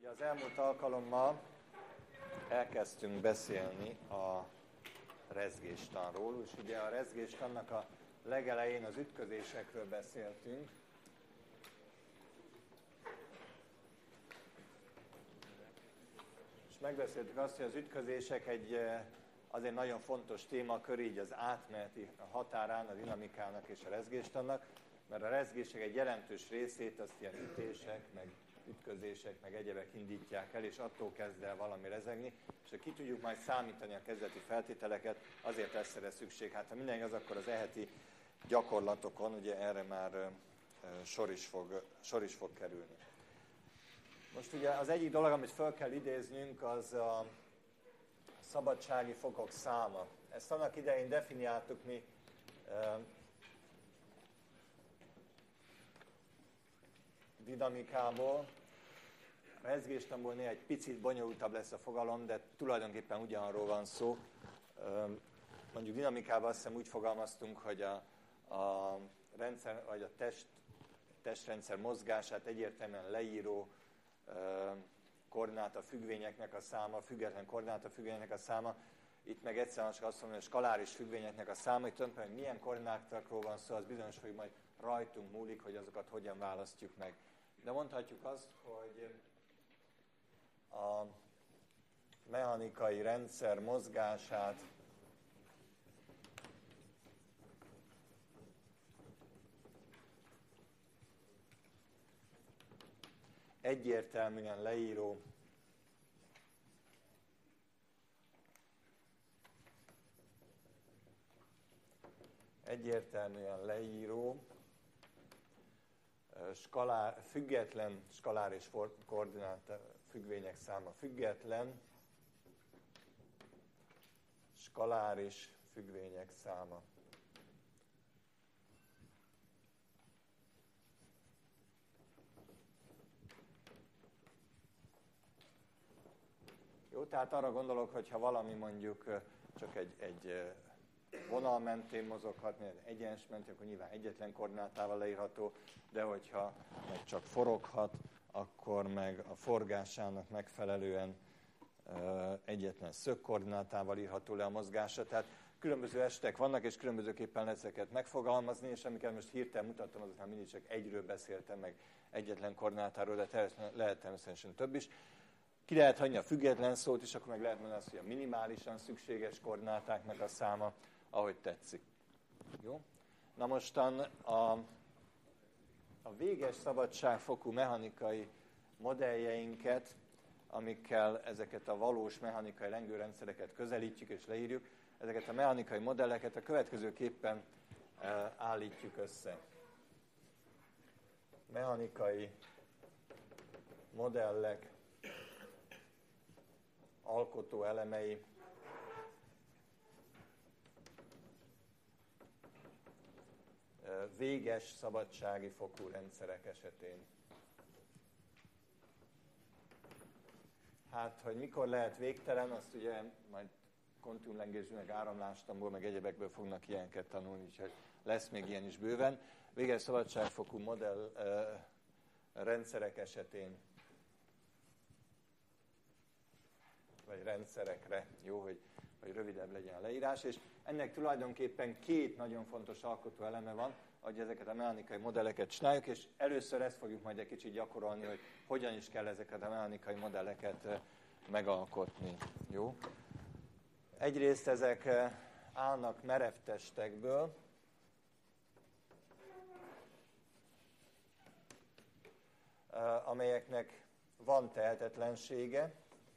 Ugye az elmúlt alkalommal elkezdtünk beszélni a rezgéstanról, és ugye a rezgéstannak a legelején az ütközésekről beszéltünk. És megbeszéltük azt, hogy az ütközések azért nagyon fontos témakör, így az átmeneti határán a dinamikának és a rezgéstannak, mert a rezgések egy jelentős részét azt ilyen ütések, meg ütközések, meg egyebek indítják el, és attól kezd el valami rezegni, és ha ki tudjuk majd számítani a kezdeti feltételeket, azért lesz erre szükség. Hát ha minden igaz, akkor az eheti gyakorlatokon ugye erre már sor is fog kerülni. Most ugye az egyik dolog, amit fel kell idéznünk, az a szabadsági fokok száma. Ezt annak idején definiáltuk mi dinamikából. A rezgéstanból néha egy picit bonyolultabb lesz a fogalom, de tulajdonképpen ugyanarról van szó. Mondjuk dinamikában azt hiszem úgy fogalmaztunk, hogy a rendszer, vagy a testrendszer mozgását egyértelműen leíró koordinátafüggvényeknek a száma, független koordinátafüggvényeknek a száma. Itt meg egyszerűen csak azt mondom, hogy a skaláris függvényeknek a száma, itt tulajdonképpen milyen koordinátákról van szó, az bizonyos, hogy majd rajtunk múlik, hogy azokat hogyan választjuk meg. De mondhatjuk azt, hogy a mechanikai rendszer mozgását egyértelműen leíró független skaláris koordináta függvények száma, független skaláris függvények száma. Jó, tehát arra gondolok, hogy ha valami mondjuk csak egy vonal mentén mozoghat, egy egyenes mentén, akkor nyilván egyetlen koordinátával leírható, de hogyha meg csak foroghat, akkor meg a forgásának megfelelően egyetlen szögkoordinátával írható le a mozgása. Tehát különböző esetek vannak, és különbözőképpen lehet ezeket megfogalmazni, és amiket most hirtelen mutattam, azoknál mindig csak egyről beszéltem, meg egyetlen koordinátáról, de lehet természetesen több is. Ki lehet hagyni a független szót is, akkor meg lehet mondani azt, hogy a minimálisan szükséges koordinátáknak a száma, ahogy tetszik. Jó? Na mostan a véges szabadságfokú mechanikai modelljeinket, amikkel ezeket a valós mechanikai lengőrendszereket közelítjük és leírjuk, ezeket a mechanikai modelleket a következőképpen állítjuk össze. Mechanikai modellek alkotó elemei véges szabadsági fokú rendszerek esetén. Hát, hogy mikor lehet végtelen, azt ugye majd kontinuumlengésből, meg áramlástamból, meg egyebekből fognak ilyeneket tanulni, úgyhogy lesz még ilyen is bőven. Véges szabadságfokú modell rendszerek esetén, vagy rendszerekre, jó, hogy rövidebb legyen a leírás, és ennek tulajdonképpen két nagyon fontos alkotó eleme van, hogy ezeket a mechanikai modelleket csináljuk, és először ezt fogjuk majd egy kicsit gyakorolni, hogy hogyan is kell ezeket a mechanikai modelleket megalkotni. Jó? Egyrészt ezek állnak merev testekből, amelyeknek van tehetetlensége,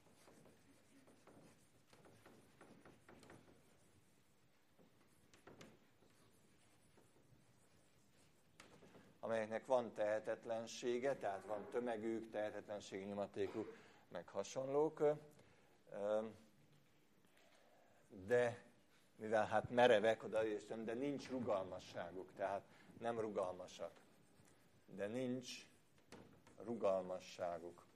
tehát van tömegük, tehetetlenségi nyomatékuk, meg hasonlók, de mivel hát merevek odaértem, de nincs rugalmasságuk, tehát nem rugalmasak, de nincs rugalmasságuk.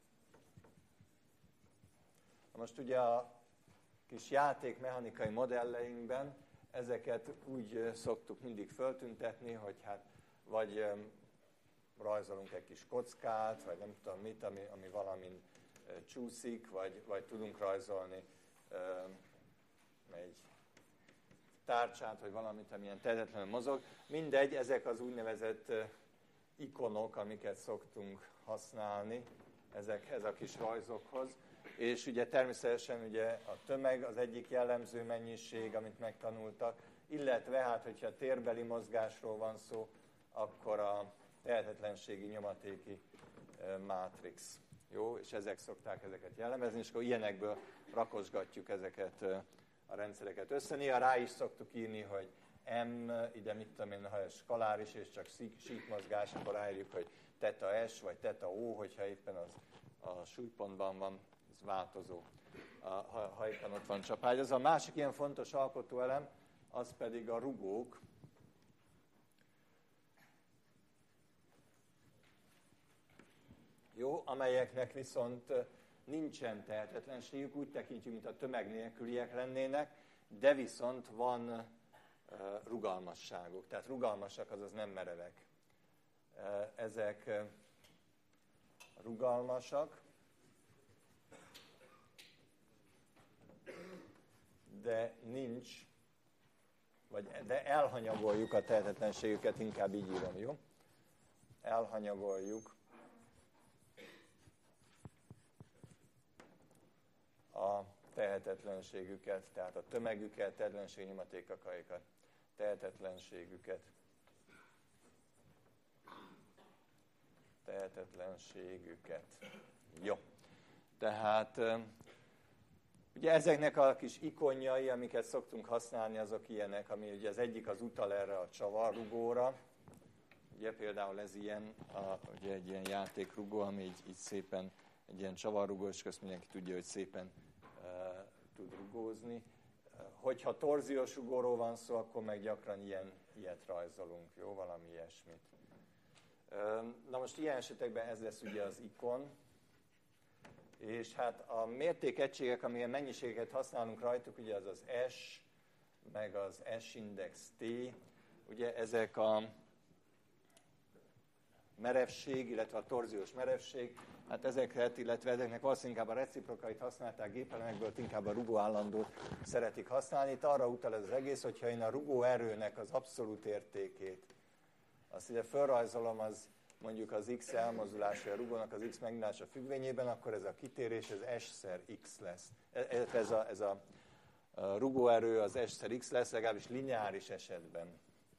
Na most ugye a kis játékmechanikai modelleinkben ezeket úgy szoktuk mindig föltüntetni, hogy hát vagy rajzolunk egy kis kockát, vagy nem tudom mit, ami valamin csúszik, vagy tudunk rajzolni egy tárcsát, vagy valamit, amilyen tehetetlenül mozog. Mindegy, ezek az úgynevezett ikonok, amiket szoktunk használni ezekhez a kis rajzokhoz. És ugye természetesen ugye a tömeg az egyik jellemző mennyiség, amit megtanultak, illetve hát, hogyha térbeli mozgásról van szó, akkor a tehetetlenségi nyomatéki mátrix. Jó, és ezek szokták ezeket jellemezni, és akkor ilyenekből rakosgatjuk ezeket a rendszereket össze. Néha rá is szoktuk írni, hogy M, ide mit tudom én, ha ez skaláris és csak síkmozgás, akkor ráírjuk, hogy θ S vagy θ O, hogyha éppen az a súlypontban van, ez változó, ha éppen ott van csapágyazva. A másik ilyen fontos alkotóelem, az pedig a rugók. Jó, amelyeknek viszont nincsen tehetetlenségük, úgy tekintjük, mint a tömeg nélküliek lennének, de viszont van rugalmasságuk. Tehát rugalmasak, azaz nem merevek. Ezek rugalmasak, de nincs, de elhanyagoljuk a tehetetlenségüket, inkább így írom, jó? Elhanyagoljuk a tehetetlenségüket, tehát a tömegüket, tehetetlenségnyomatékaikat, tehetetlenségüket. Jó. Tehát ugye ezeknek a kis ikonjai, amiket szoktunk használni, azok ilyenek, ami ugye az egyik az utal erre a csavarrugóra. Ugye például ez ilyen, ugye egy ilyen játékrugó, ami így szépen, egy ilyen csavarrugó, és azt mindenki tudja, hogy szépen tud rugózni. Hogyha torziós rugóról van szó, akkor meg gyakran ilyet rajzolunk, jó, valami ilyesmit. Na most ilyen esetekben ez lesz ugye az ikon, és hát a mértékegységek, amilyen mennyiségeket használunk rajtuk, ugye az az S, meg az S-index T, ugye ezek a merevség, illetve a torziós merevség, hát ezeket, illetve ezeknek valószínűleg inkább a reciprokait használták gépelemekből, inkább a rugóállandót szeretik használni. Itt arra utal ez az egész, hogyha én a rugóerőnek az abszolút értékét, azt ide felrajzolom, az mondjuk az x elmozdulása a rugónak az x megnyilása függvényében, akkor ez a kitérés, ez S-szer x lesz. Ez a rugóerő az S-szer x lesz, legalábbis lineáris esetben.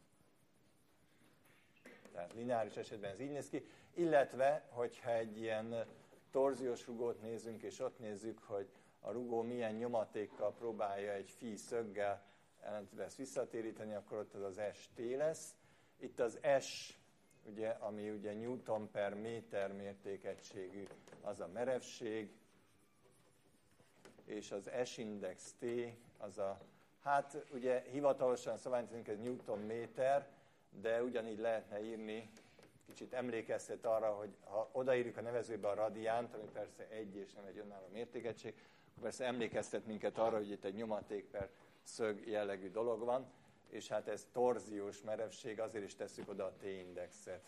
Tehát lineáris esetben ez így néz ki. Illetve, hogyha egy ilyen torziós rugót nézünk, és ott nézzük, hogy a rugó milyen nyomatékkal próbálja egy phi szöggel ezt visszatéríteni, akkor ott az ST lesz. Itt az S, ugye, ami ugye Newton per méter mértékegységű, az a merevség, és az S-index T, az a, hát ugye hivatalosan szabályozunk, ez Newton méter, de ugyanígy lehetne írni, kicsit emlékeztet arra, hogy ha odaírjuk a nevezőbe a radiánt, ami persze egy és nem egy önálló mértékegység, akkor persze emlékeztet minket arra, hogy itt egy nyomaték per szög jellegű dolog van, és hát ez torziós merevség, azért is tesszük oda a T-indexet.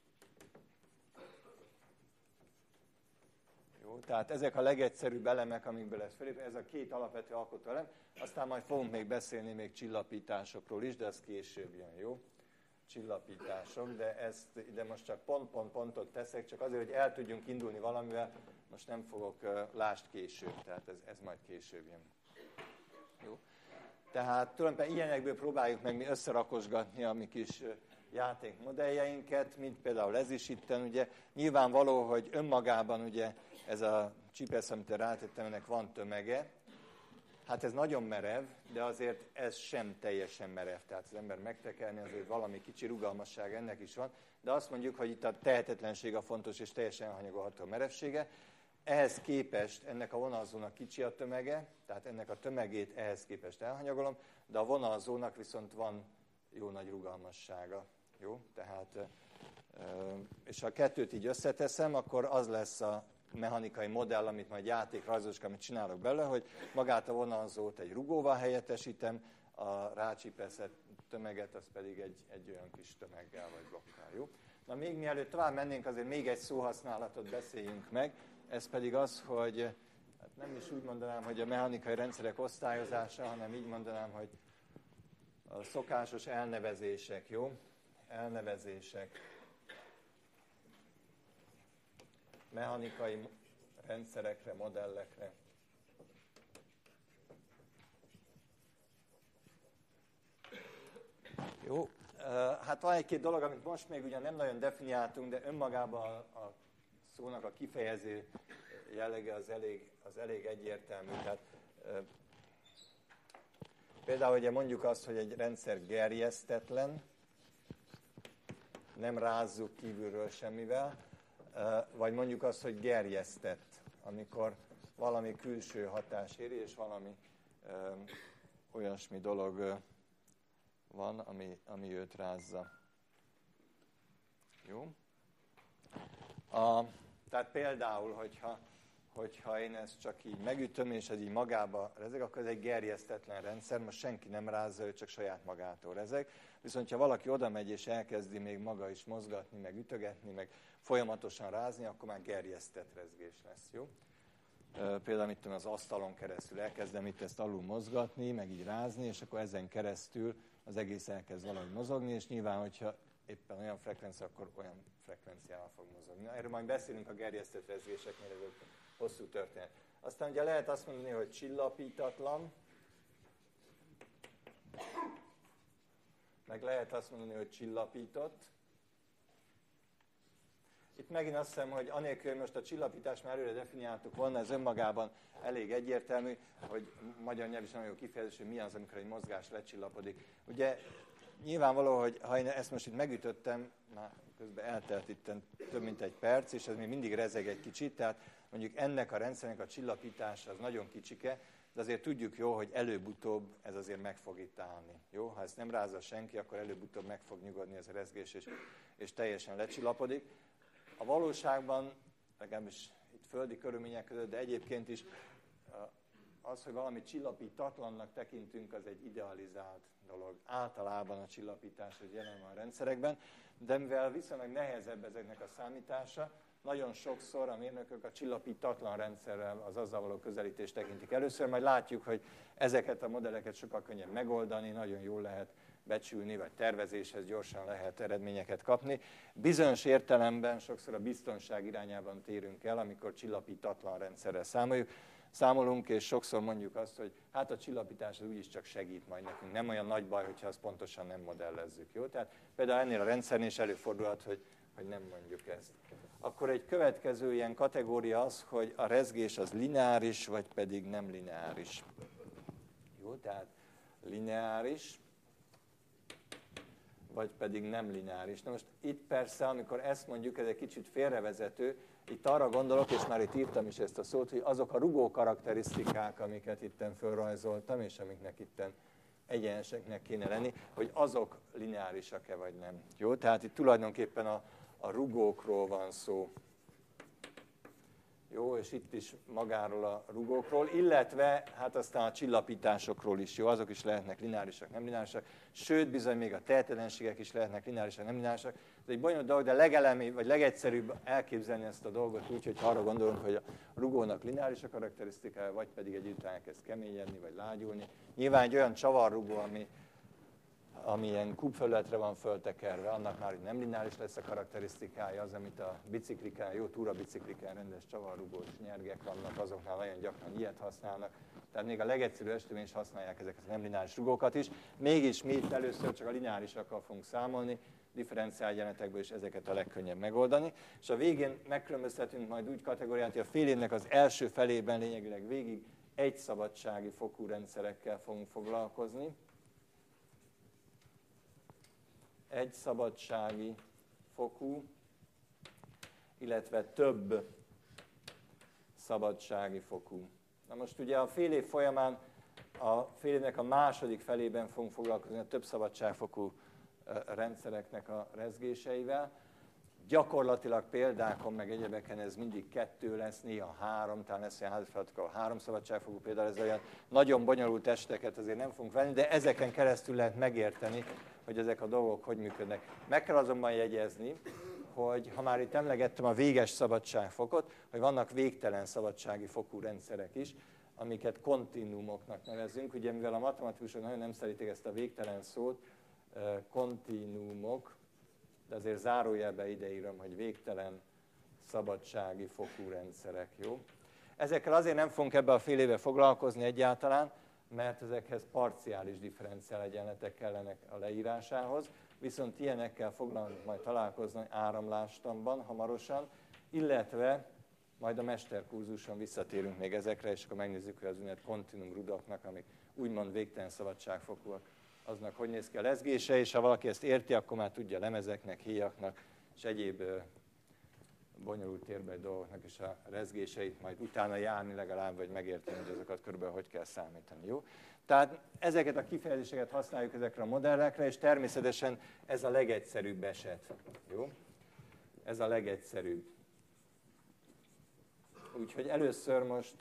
Jó, tehát ezek a legegyszerűbb elemek, amikből ez felépül, ez a két alapvető alkotóelem, aztán majd fogunk még beszélni még csillapításokról is, de ez később jön, jó? Csillapítások, de ezt ide most csak pontot teszek, csak azért, hogy el tudjunk indulni valamivel, most nem fogok, lásd később, tehát ez majd később jön. Jó? Tehát tulajdonképpen ilyenekből próbáljuk meg mi összerakosgatni a mi kis játékmodelljeinket, mint például ez is itten, ugye nyilvánvaló, hogy önmagában ugye ez a csipesz, amit rátettem, ennek van tömege. Hát ez nagyon merev, de azért ez sem teljesen merev. Tehát az ember megtekerni, azért valami kicsi rugalmasság ennek is van. De azt mondjuk, hogy itt a tehetetlenség a fontos és teljesen elhanyagolható a merevsége. Ehhez képest ennek a vonalzónak kicsi a tömege, tehát ennek a tömegét ehhez képest elhanyagolom, de a vonalzónak viszont van jó nagy rugalmassága. Jó? Tehát, és ha a kettőt így összeteszem, akkor az lesz a mechanikai modell, amit majd játékrajzolóska, amit csinálok belőle, hogy magát a vonalzót egy rugóval helyettesítem, a rácsipeszett tömeget, az pedig egy olyan kis tömeggel vagy blokkal. Jó? Na még mielőtt tovább mennénk, azért még egy szóhasználatot beszéljünk meg, ez pedig az, hogy hát nem is úgy mondanám, hogy a mechanikai rendszerek osztályozása, hanem így mondanám, hogy a szokásos elnevezések, jó? Elnevezések. Mechanikai rendszerekre, modellekre. Jó, hát van egy-két dolog, amit most még ugyan nem nagyon definiáltunk, de önmagában a szónak a kifejező jellege az elég egyértelmű. Tehát, például ugye mondjuk azt, hogy egy rendszer gerjesztetlen, nem rázzuk kívülről semmivel, vagy mondjuk azt, hogy gerjesztett, amikor valami külső hatás éri, és valami olyasmi dolog van, ami őt rázza. Jó? Tehát például, hogyha én ezt csak így megütöm, és ez így magába rezeg, akkor ez egy gerjesztetlen rendszer, most senki nem rázza, ő csak saját magától rezeg. Viszont, ha valaki oda megy, és elkezdi még maga is mozgatni, meg ütögetni, meg folyamatosan rázni, akkor már gerjesztett rezgés lesz, jó? Például itt az asztalon keresztül elkezdem itt ezt alul mozgatni, meg így rázni, és akkor ezen keresztül az egész elkezd valahogy mozogni, és nyilván, hogyha éppen olyan frekvencia, akkor olyan frekvenciával fog mozogni. Erről majd beszélünk a gerjesztett rezgéseknél, ez egy hosszú történet. Aztán ugye lehet azt mondani, hogy csillapítatlan, meg lehet azt mondani, hogy csillapított. Itt megint azt hiszem, hogy anélkül, hogy most a csillapítást már előre definiáltuk volna, ez önmagában elég egyértelmű, hogy magyar nyelv is nagyon jó kifejezés, hogy mi az, amikor egy mozgás lecsillapodik. Ugye nyilvánvaló, hogy ha én ezt most itt megütöttem, már közben eltelt itt több mint egy perc, és ez még mindig rezeg egy kicsit, tehát mondjuk ennek a rendszernek a csillapítása az nagyon kicsike, de azért tudjuk jó, hogy előbb-utóbb ez azért meg fog itt állni. Jó? Ha ezt nem rázza senki, akkor előbb-utóbb meg fog nyugodni ez a rezgés, és teljesen lecsillapodik. A valóságban, legalábbis itt földi körülmények között, de egyébként is az, hogy valamit csillapítatlannak tekintünk, az egy idealizált dolog. Általában a csillapítás az jelen van a rendszerekben, de mivel viszonylag nehezebb ezeknek a számítása, nagyon sokszor a mérnökök a csillapítatlan rendszerrel, az azzal való közelítést tekintik először, majd látjuk, hogy ezeket a modelleket sokkal könnyebb megoldani, nagyon jól lehet becsülni, vagy tervezéshez gyorsan lehet eredményeket kapni. Bizonyos értelemben sokszor a biztonság irányában térünk el, amikor csillapítatlan rendszerrel számolunk, és sokszor mondjuk azt, hogy hát a csillapítás az úgyis csak segít majd nekünk. Nem olyan nagy baj, hogyha azt pontosan nem modellezzük. Jó? Tehát például ennél a rendszernél is előfordulhat, hogy nem mondjuk ezt. Akkor egy következő ilyen kategória az, hogy a rezgés az lineáris, vagy pedig nem lineáris. Jó, tehát lineáris, vagy pedig nem lineáris. Na most itt persze, amikor ezt mondjuk, ez egy kicsit félrevezető, itt arra gondolok, és már itt írtam is ezt a szót, hogy azok a rugó karakterisztikák, amiket itten fölrajzoltam, és amiknek itten egyeneseknek kéne lenni, hogy azok lineárisak-e vagy nem. Jó? Tehát itt tulajdonképpen a rugókról van szó. Jó, és itt is magáról a rugókról, illetve hát aztán a csillapításokról is, jó, azok is lehetnek lineárisak, nem lineárisak, sőt, bizony még a tehetetlenségek is lehetnek lineárisak, nem lineárisak. Ez egy bonyolult dolog, de legelemi, vagy legegyszerűbb elképzelni ezt a dolgot úgy, hogy arra gondolunk, hogy a rugónak lineáris a karakterisztikája, vagy pedig egy után elkezd keményedni, vagy lágyulni. Nyilván egy olyan csavarrugó, ami ilyen kubfelületre van föltekerve, annak már nem lineáris lesz a karakterisztikája, az, amit a biciklikán, jó túrabiciklikán rendes csavarrugós nyergek vannak, azoknál nagyon gyakran ilyet használnak. Tehát még a legegyszerűbb esetben is használják ezeket a nem lineáris rugókat is. Mégis mi itt először csak a lineárisakkal fogunk számolni, differenciálgyanátekből is ezeket a legkönnyebb megoldani. És a végén megkülönböztetünk majd úgy kategóriát, hogy a fél évnek az első felében lényegileg végig egy szabadsági fokú rendszerekkel fogunk foglalkozni. Egy szabadsági fokú, illetve több szabadsági fokú. Na most ugye a fél év folyamán, a fél évnek a második felében fogunk foglalkozni a több szabadságfokú rendszereknek a rezgéseivel. Gyakorlatilag példákon, meg egyebeken ez mindig 2 lesz, néha 3, talán lesz olyan házasfeladat, ahol 3 szabadságfokú, például ez olyan nagyon bonyolult testeket azért nem fogunk venni, de ezeken keresztül lehet megérteni, hogy ezek a dolgok hogy működnek. Meg kell azonban jegyezni, hogy ha már itt emlegettem a véges szabadságfokot, hogy vannak végtelen szabadsági fokú rendszerek is, amiket kontinuumoknak nevezünk. Ugye mivel a matematikusok nagyon nem szeretik ezt a végtelen szót, kontinuumok, de azért zárójelbe ideírom, hogy végtelen szabadsági fokú rendszerek. Jó? Ezekkel azért nem fogunk ebbe a fél éve foglalkozni egyáltalán, mert ezekhez parciális differenciál egyenletek kellenek a leírásához, viszont ilyenekkel foglalunk majd találkozni áramlástanban hamarosan, illetve majd a mesterkurzuson visszatérünk még ezekre, és akkor megnézzük, hogy az úgynevezett kontinuum rudaknak, amik úgymond végtelen szabadságfokúak, aznak hogy néz ki a lezgése, és ha valaki ezt érti, akkor már tudja lemezeknek, héjaknak, és egyéb bonyolult térbeli dolgoknak is a rezgéseit majd utána járni legalább, vagy megérteni, hogy azokat körülbelül hogy kell számítani. Jó? Tehát ezeket a kifejezéseket használjuk ezekre a modellekre, és természetesen ez a legegyszerűbb eset. Jó? Ez a legegyszerűbb. Úgyhogy először most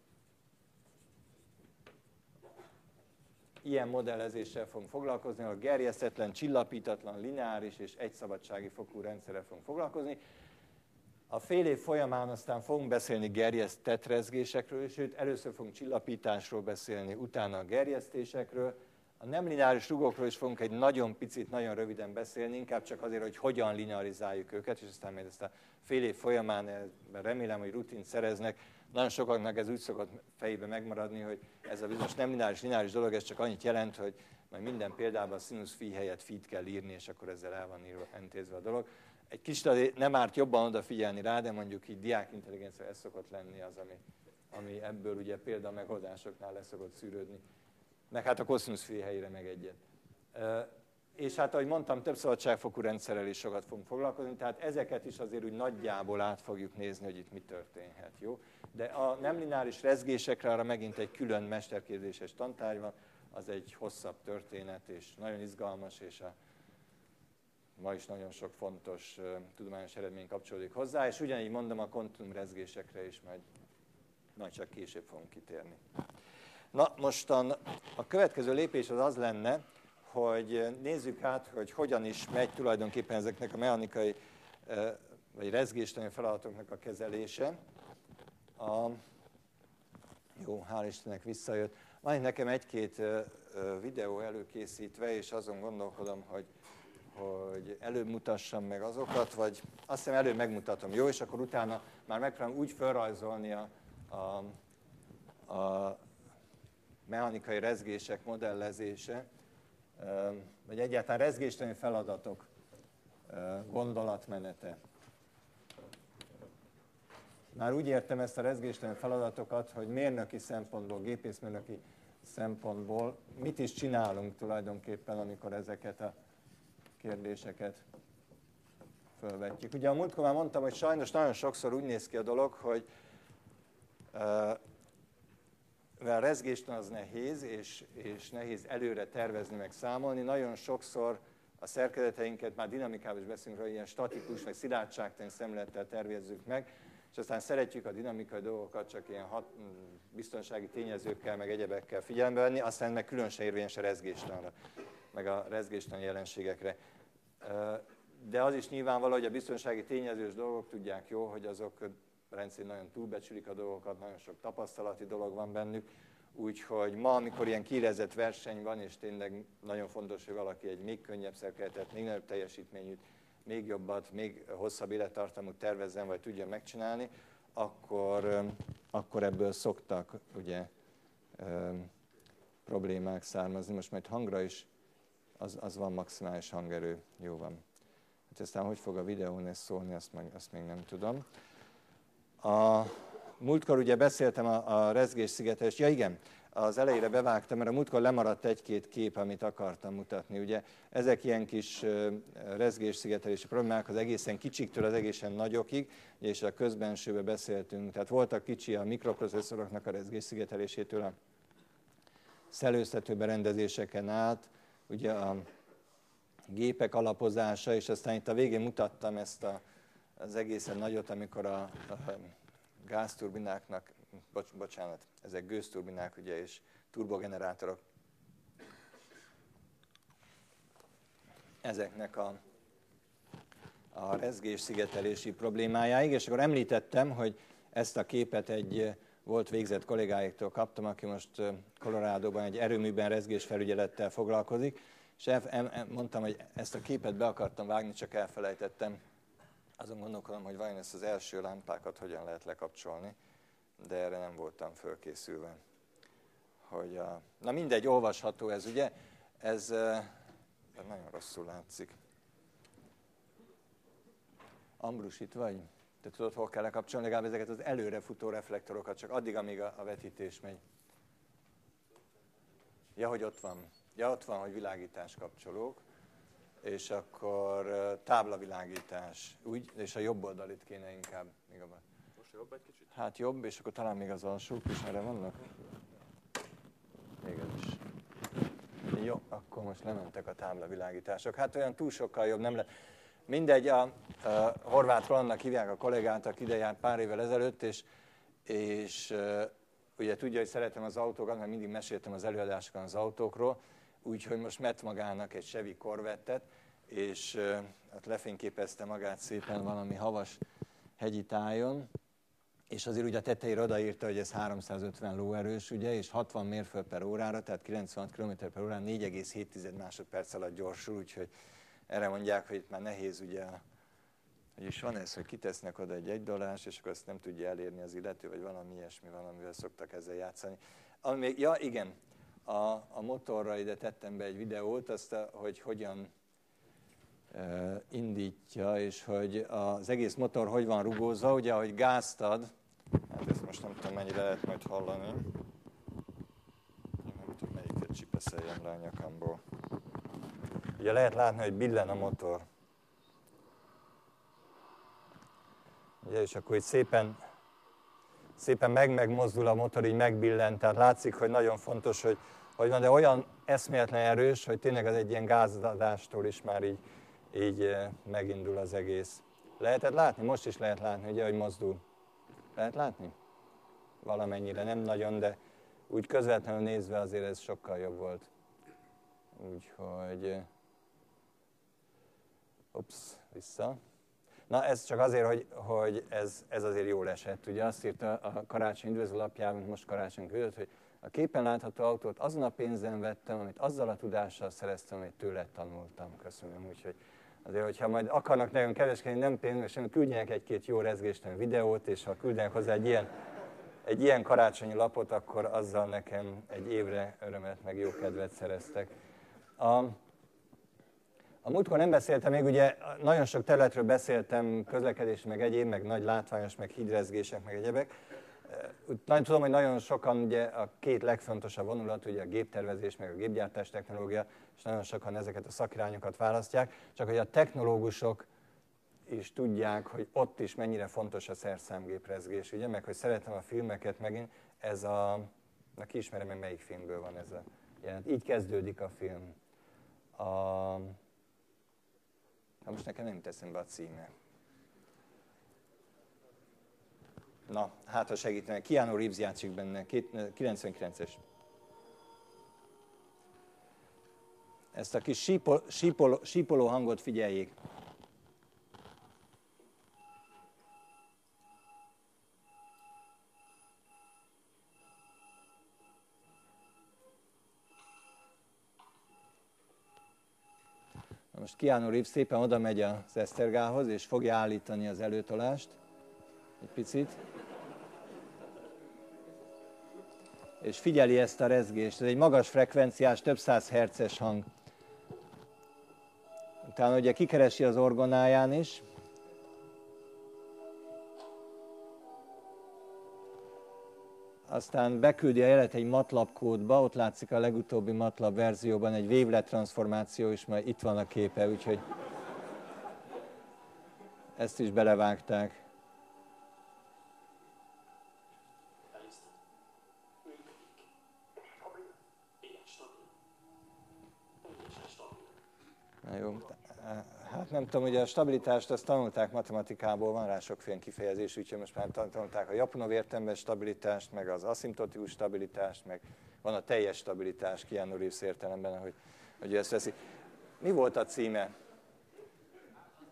ilyen modellezéssel fogunk foglalkozni, a gerjesztetlen, csillapítatlan, lineáris és egyszabadsági fokú rendszerrel fogunk foglalkozni. A fél év folyamán aztán fogunk beszélni gerjesztett rezgésekről, sőt először fogunk csillapításról beszélni, utána a gerjesztésekről. A nem lineáris rugókról is fogunk egy nagyon picit, nagyon röviden beszélni, inkább csak azért, hogy hogyan linearizáljuk őket, és aztán majd ezt a fél év folyamán remélem, hogy rutint szereznek. Nagyon sokaknak ez úgy szokott fejébe megmaradni, hogy ez a bizonyos nem lineáris dolog, ez csak annyit jelent, hogy majd minden példában a színusz fi helyett fit kell írni, és akkor ezzel el van írva, intézve a dolog. Egy kicsit nem árt jobban odafigyelni rá, de mondjuk így diákintelligencia ez szokott lenni az, ami ebből ugye példamegoldásoknál le szokott szűrődni. Meg hát a koszinusz fi helyére meg egyet. És hát, ahogy mondtam, több szabadságfokú rendszerrel is sokat fogunk foglalkozni, tehát ezeket is azért úgy nagyjából át fogjuk nézni, hogy itt mi történhet. Jó? De a nem lineáris rezgésekre arra megint egy külön mesterképzéses tantárgy van, az egy hosszabb történet, és nagyon izgalmas, és ma is nagyon sok fontos tudományos eredmény kapcsolódik hozzá, és ugyanígy mondom a kontinuum rezgésekre is, majd csak később fogunk kitérni. Na, mostan a következő lépés az lenne, hogy nézzük át, hogy hogyan is megy tulajdonképpen ezeknek a mechanikai vagy rezgéstani feladatoknak a kezelése. Jó, hál' Istennek visszajött. Van itt nekem egy-két videó előkészítve, és azon gondolkodom, hogy előbb mutassam meg azokat, vagy azt hiszem előbb megmutatom, jó? És akkor utána már megpróbálom úgy felrajzolni a mechanikai rezgések modellezése, vagy egyáltalán rezgéstani feladatok gondolatmenete. Már úgy értem ezt a rezgéstani feladatokat, hogy mérnöki szempontból, gépészmérnöki szempontból mit is csinálunk tulajdonképpen, amikor ezeket a kérdéseket fölvetjük. Ugye a múltkor már mondtam, hogy sajnos nagyon sokszor úgy néz ki a dolog, hogy mivel a rezgéstan az nehéz, és nehéz előre tervezni, meg számolni, nagyon sokszor a szerkezeteinket, már dinamikában is beszélünk róla, ilyen statikus vagy szilárdságtani szemlélettel tervezzük meg, és aztán szeretjük a dinamikai dolgokat csak ilyen biztonsági tényezőkkel, meg egyebekkel figyelembe venni, aztán meg különösen érvényes a rezgéstanra, meg a rezgéstani jelenségekre. De az is nyilvánvaló, hogy a biztonsági tényezős dolgok tudják jó, hogy azok rendszerint nagyon túlbecsülik a dolgokat, nagyon sok tapasztalati dolog van bennük, úgyhogy ma, amikor ilyen kiélezett verseny van, és tényleg nagyon fontos, hogy valaki egy még könnyebb szerkezetet, még nagyobb teljesítményűt, még jobbat, még hosszabb élettartamút tervezzen, vagy tudja megcsinálni, akkor ebből szoktak ugye problémák származni. Most majd hangra is, az van maximális hangerő, jó van. Hát aztán hogy fog a videón ezt szólni, azt még nem tudom. Múltkor ugye beszéltem a rezgésszigetelés, ja igen, az elejére bevágtam, mert a múltkor lemaradt egy-két kép, amit akartam mutatni. Ugye ezek ilyen kis rezgésszigetelési problémák az egészen kicsiktől az egészen nagyokig, és a közbensőbe beszéltünk. Tehát voltak kicsi a mikroprocesszoroknak a rezgésszigetelésétől a szellőztető berendezéseken át, ugye a gépek alapozása, és aztán itt a végén mutattam ezt az egészen nagyot, amikor a gázturbináknak, bocsánat, ezek gőzturbinák ugye, és turbogenerátorok, ezeknek a a rezgés szigetelési problémájáig, és akkor említettem, hogy ezt a képet egy volt végzett kollégáiktól kaptam, aki most Colorado-ban egy erőműben rezgésfelügyelettel foglalkozik, és mondtam, hogy ezt a képet be akartam vágni, csak elfelejtettem. Azon gondolkodom, hogy vajon ezt az első lámpákat hogyan lehet lekapcsolni, de erre nem voltam fölkészülve. Na mindegy, olvasható ez, ugye? Ez nagyon rosszul látszik. Ambrus, itt vagy? Te tudod, hol kell lekapcsolni legalább ezeket az előrefutó reflektorokat, csak addig, amíg a vetítés megy. Ja, hogy ott van. Ja, ott van, hogy világítás kapcsolók, és akkor táblavilágítás, úgy, és a jobb oldalit kéne inkább. Most jobb egy kicsit? Hát jobb, és akkor talán még az alsók is erre vannak. Még ez is. Jó, akkor most lementek a táblavilágítások. Hát olyan túl sokkal jobb nem lett. Mindegy, a Horváth Rolandnak hívják a kollégát, aki ide járt pár évvel ezelőtt, és ugye tudja, hogy szeretem az autókat, mert mindig meséltem az előadásokon az autókról, úgyhogy most vett magának egy Chevy Corvettet, és hát lefényképezte magát szépen valami havas hegyi tájon, és azért ugye a tetejére odaírta, hogy ez 350 lóerős, ugye, és 60 mérföld/órára, tehát 96 km/h 4,7 másodperc alatt gyorsul, úgyhogy erre mondják, hogy itt már nehéz, ugye, hogy is van ez, hogy kitesznek oda egy $1, és akkor azt nem tudja elérni az illető, vagy valami ilyesmi van, amivel szoktak ezzel játszani. Ja, igen, a motorra ide tettem be egy videót, azt, hogy hogyan indítja, és hogy az egész motor hogy van rugózva, ugye, ahogy gázt ad, hát ezt most nem tudom, mennyire lehet majd hallani. Én nem tudom, melyiket csipeszeljem le a nyakamból. Ugye lehet látni, hogy billen a motor. Ugye, és akkor itt szépen megmozdul a motor, így megbillent, tehát látszik, hogy nagyon fontos, hogy van, de olyan eszméletlen erős, hogy tényleg az egy ilyen gázadástól is már így megindul az egész. Lehetett látni? Most is lehet látni, ugye, hogy mozdul. Lehet látni? Valamennyire, nem nagyon, de úgy közvetlenül nézve azért ez sokkal jobb volt. Úgyhogy... vissza. Na, ez csak azért, hogy ez azért jól esett. Ugye azt írta a Karácsony üdvözlőlapjában, most karácsony küldött, hogy a képen látható autót azon a pénzen vettem, amit azzal a tudással szereztem, amit tőled tanultam. Köszönöm. Úgyhogy azért, hogyha majd akarnak nagyon kereskedni, nem pénzesen, küldjenek egy-két jó rezgéstelen videót, és ha küldenek hozzá egy ilyen karácsonyi lapot, akkor azzal nekem egy évre örömet, meg jó kedvet szereztek. A múltkor nem beszéltem még, ugye nagyon sok területről beszéltem, közlekedés, meg egyéb, meg nagy látványos, meg hídrezgések, meg egyebek. Tudom, hogy nagyon sokan ugye a két legfontosabb vonulat, ugye a géptervezés, meg a gépgyártás technológia, és nagyon sokan ezeket a szakirányokat választják, csak hogy a technológusok is tudják, hogy ott is mennyire fontos a szerszámgéprezgés, ugye, meg hogy szeretem a filmeket megint, na ki ismerem meg, melyik filmből van ez a jelent. Így kezdődik a film. Most nekem nem teszem be a címe. Na, hát ha segítenek. Keanu Reeves játszik benne, 99-es. Ezt a kis sípoló hangot figyeljék. Most Keanu Reeves szépen oda megy az Esztergához, és fogja állítani az előtolást. Egy picit. És figyeli ezt a rezgést. Ez egy magas frekvenciás, több száz hertzes hang. Utána ugye kikeresi az orgonáján is. Aztán beküldi a jelet egy MATLAB kódba, ott látszik a legutóbbi MATLAB verzióban egy wavelet transformáció is, majd itt van a képe, úgyhogy ezt is belevágták. Na jó, hát nem tudom, hogy a stabilitást azt tanulták matematikából, van rá sokféle kifejezés, úgyhogy most már tanulták a Lyapunov értelemben stabilitást, meg az aszimtotikus stabilitást, meg van a teljes stabilitás Keanu Reeves értelemben, hogy ő ezt veszi. Mi volt a címe?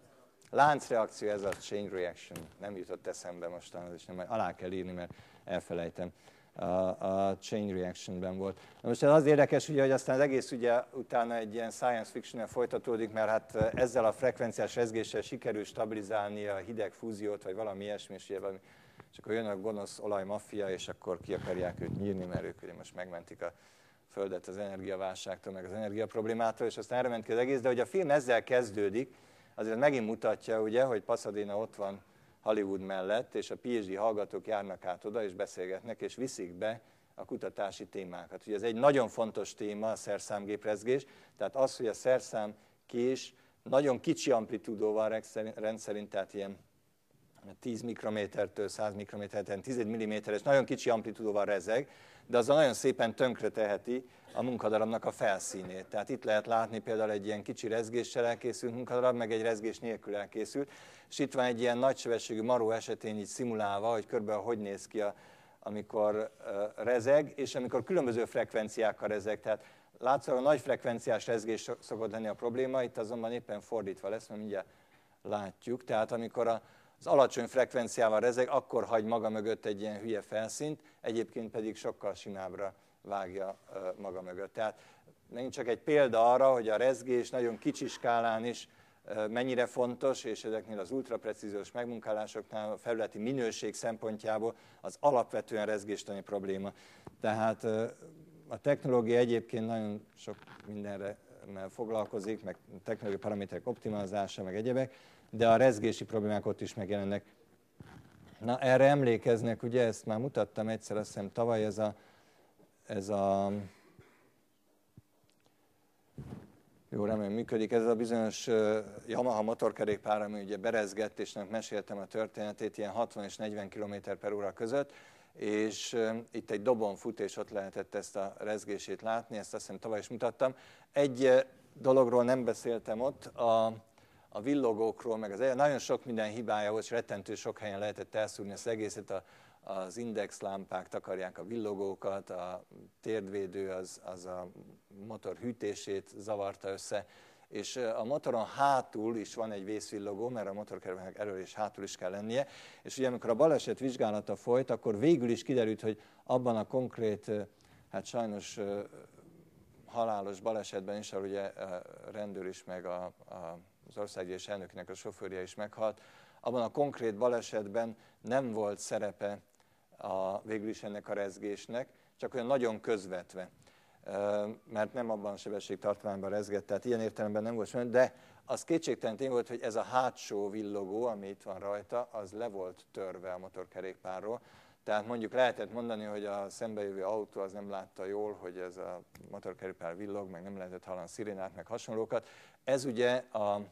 láncreakció, ez a chain reaction. Nem jutott eszembe mostan, és nem, majd alá kell írni, mert elfelejtem. A chain reactionben volt. Na most ez az érdekes, ugye, hogy aztán az egész ugye utána egy ilyen science fiction-nel folytatódik, mert hát ezzel a frekvenciás rezgéssel sikerül stabilizálni a hideg fúziót, vagy valami ilyesmi, és akkor jön a gonosz olajmaffia, és akkor ki akarják őt nyírni, mert ők ugye most megmentik a Földet az energiaválságtól, meg az energiaproblémától, és aztán erre ment ki az egész, de hogy a film ezzel kezdődik, azért megint mutatja, ugye, hogy Pasadena ott van Hollywood mellett, és a PhD hallgatók járnak át oda, és beszélgetnek, és viszik be a kutatási témákat. Ugye ez egy nagyon fontos téma, a szerszámgéprezgés, tehát az, hogy a szerszámkés nagyon kicsi amplitúdóval rendszerint, tehát ilyen 10 mikrométertől 100 mikrométertől 10 milliméteres, nagyon kicsi amplitúdóval rezeg, de azzal nagyon szépen tönkreteheti a munkadarabnak a felszínét. Tehát itt lehet látni például egy ilyen kicsi rezgéssel elkészült munkadarab, meg egy rezgés nélkül elkészült, és itt van egy ilyen nagysebességű maró esetén így szimulálva, hogy körülbelül hogy néz ki, amikor rezeg, és amikor különböző frekvenciákkal rezeg. Tehát látszólag a nagy frekvenciás rezgés szokott lenni a probléma, itt azonban éppen fordítva lesz, mert mindjárt látjuk. Tehát amikor az alacsony frekvenciával rezeg, akkor hagy maga mögött egy ilyen hülye felszínt, egyébként pedig sokkal simábbra vágja maga mögött. Tehát megint csak egy példa arra, hogy a rezgés nagyon kicsi skálán is mennyire fontos, és ezeknél az ultraprecíziós megmunkálásoknál a felületi minőség szempontjából az alapvetően rezgéstani probléma. Tehát a technológia egyébként nagyon sok mindenre foglalkozik, meg technológiai paraméterek optimalizása, meg egyebek, de a rezgési problémák ott is megjelennek. Na, erre emlékeznek, ugye ezt már mutattam egyszer, azt hiszem tavaly ez a jó, remélem működik, ez a bizonyos Yamaha motorkerékpár, ami ugye berezgett, és meséltem a történetét, ilyen 60 és 40 km/h között, és itt egy dobon fut, és ott lehetett ezt a rezgését látni, ezt azt hiszem tavaly is mutattam. Egy dologról nem beszéltem ott, a villogókról, meg nagyon sok minden hibája volt, és rettentő sok helyen lehetett elszúrni ezt az egészet, az indexlámpák takarják a villogókat, a térdvédő az a motor hűtését zavarta össze, és a motoron hátul is van egy vészvillogó, mert a motorkerékpárnak elől és hátul is kell lennie, és ugye amikor a baleset vizsgálata folyt, akkor végül is kiderült, hogy abban a konkrét, hát sajnos halálos balesetben is, ahol ugye a rendőr is, meg az országgyűlés elnökének a sofőrje is meghalt, abban a konkrét balesetben nem volt szerepe végül is ennek a rezgésnek, csak olyan nagyon közvetve, mert nem abban a sebességtartományban rezgett, tehát ilyen értelemben nem volt, de az kétségtelen tény volt, hogy ez a hátsó villogó, ami itt van rajta, az le volt törve a motorkerékpárról. Tehát mondjuk lehetett mondani, hogy a szembejövő autó az nem látta jól, hogy ez a motorkerékpár villog, meg nem lehetett hallani szirénát, meg hasonlókat. Ez ugye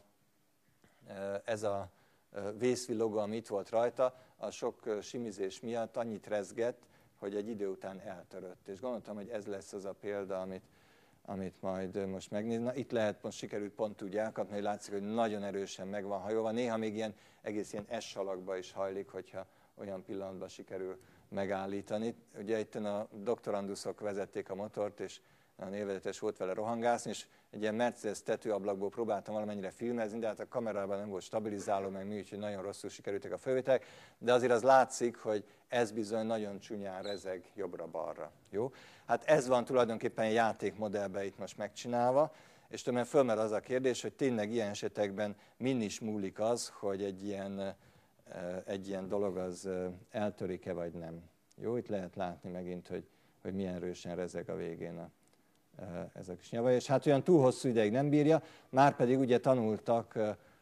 ez a vészvillogó, ami itt volt rajta, a sok simizés miatt annyit rezgett, hogy egy idő után eltörött. És gondoltam, hogy ez lesz az a példa, amit majd most megnézni. Na, itt lehet, most sikerült pont úgy elkapni, hogy látszik, hogy nagyon erősen meg van hajolva. Néha még egész ilyen S-salakba is hajlik, hogyha olyan pillanatban sikerül megállítani. Ugye itt a doktoranduszok vezették a motort, és nagyon élvezetes volt vele rohangászni, és egy ilyen Mercedes tetőablakból próbáltam valamennyire filmezni, de hát a kamerában nem volt stabilizáló, meg mi, úgyhogy nagyon rosszul sikerültek a fölvételek, de azért az látszik, hogy ez bizony nagyon csúnyán rezeg jobbra-balra. Jó? Hát ez van tulajdonképpen egy játékmodellben itt most megcsinálva, és többen fölmerül az a kérdés, hogy tényleg ilyen esetekben min is múlik az, hogy egy ilyen dolog az eltörik-e vagy nem. Jó, itt lehet látni megint, hogy milyen erősen rezeg a végén ez a kis nyava, és hát olyan túl hosszú ideig nem bírja, már pedig ugye tanultak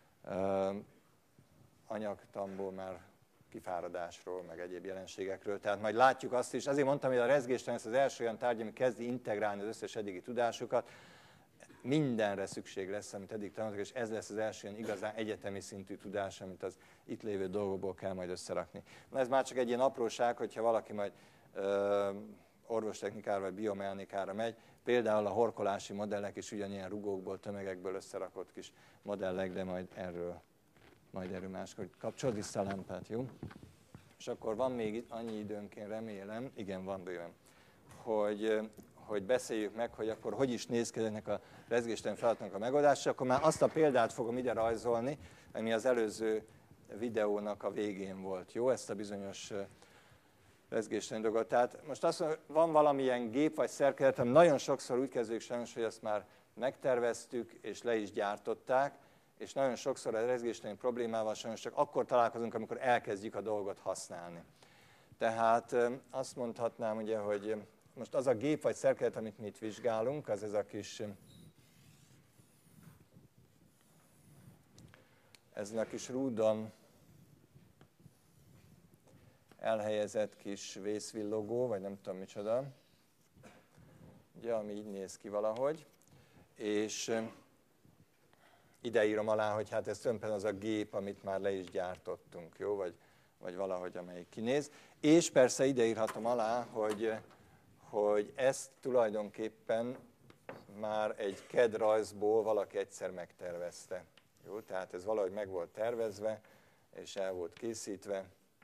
anyagtamból már kifáradásról, meg egyéb jelenségekről, tehát majd látjuk azt is, azért mondtam, hogy a rezgéstelen ez az első olyan tárgy, ami kezdi integrálni az összes eddigi tudásukat, mindenre szükség lesz, amit eddig tanultak, és ez lesz az első ilyen igazán egyetemi szintű tudás, amit az itt lévő dolgokból kell majd összerakni. Na ez már csak egy ilyen apróság, hogyha valaki majd orvostechnikára vagy biomechanikára megy, például a horkolási modellek is ugyanilyen rugókból, tömegekből összerakott kis modellek, de majd erről máskor. Kapcsold vissza a lámpát, jó? És akkor van még annyi időnk, én remélem, igen, van bőven, hogy beszéljük meg, hogy akkor hogy is néz ki ennek a rezgéstelen feladatnak a megoldása, akkor már azt a példát fogom ide rajzolni, ami az előző videónak a végén volt. Jó, ezt a bizonyos rezgéstelen dolgot. Tehát most azt mondom, van valamilyen gép vagy szerkezet, ami nagyon sokszor úgy kezdődik sajnos, hogy azt már megterveztük és le is gyártották, és nagyon sokszor a rezgéstelen problémával sajnos csak akkor találkozunk, amikor elkezdjük a dolgot használni. Tehát azt mondhatnám, ugye, hogy most az a gép vagy szerkezet, amit mi itt vizsgálunk, az ez a kis, ezen a kis rúdon elhelyezett kis vészvillogó, vagy nem tudom micsoda, ugye, ami így néz ki valahogy, és ide írom alá, hogy hát ez tulajdonképpen az a gép, amit már le is gyártottunk, jó, vagy valahogy, amelyik kinéz. És persze ide írhatom alá, hogy ezt tulajdonképpen már egy CAD rajzból valaki egyszer megtervezte. Jó, tehát ez valahogy meg volt tervezve, és el volt készítve,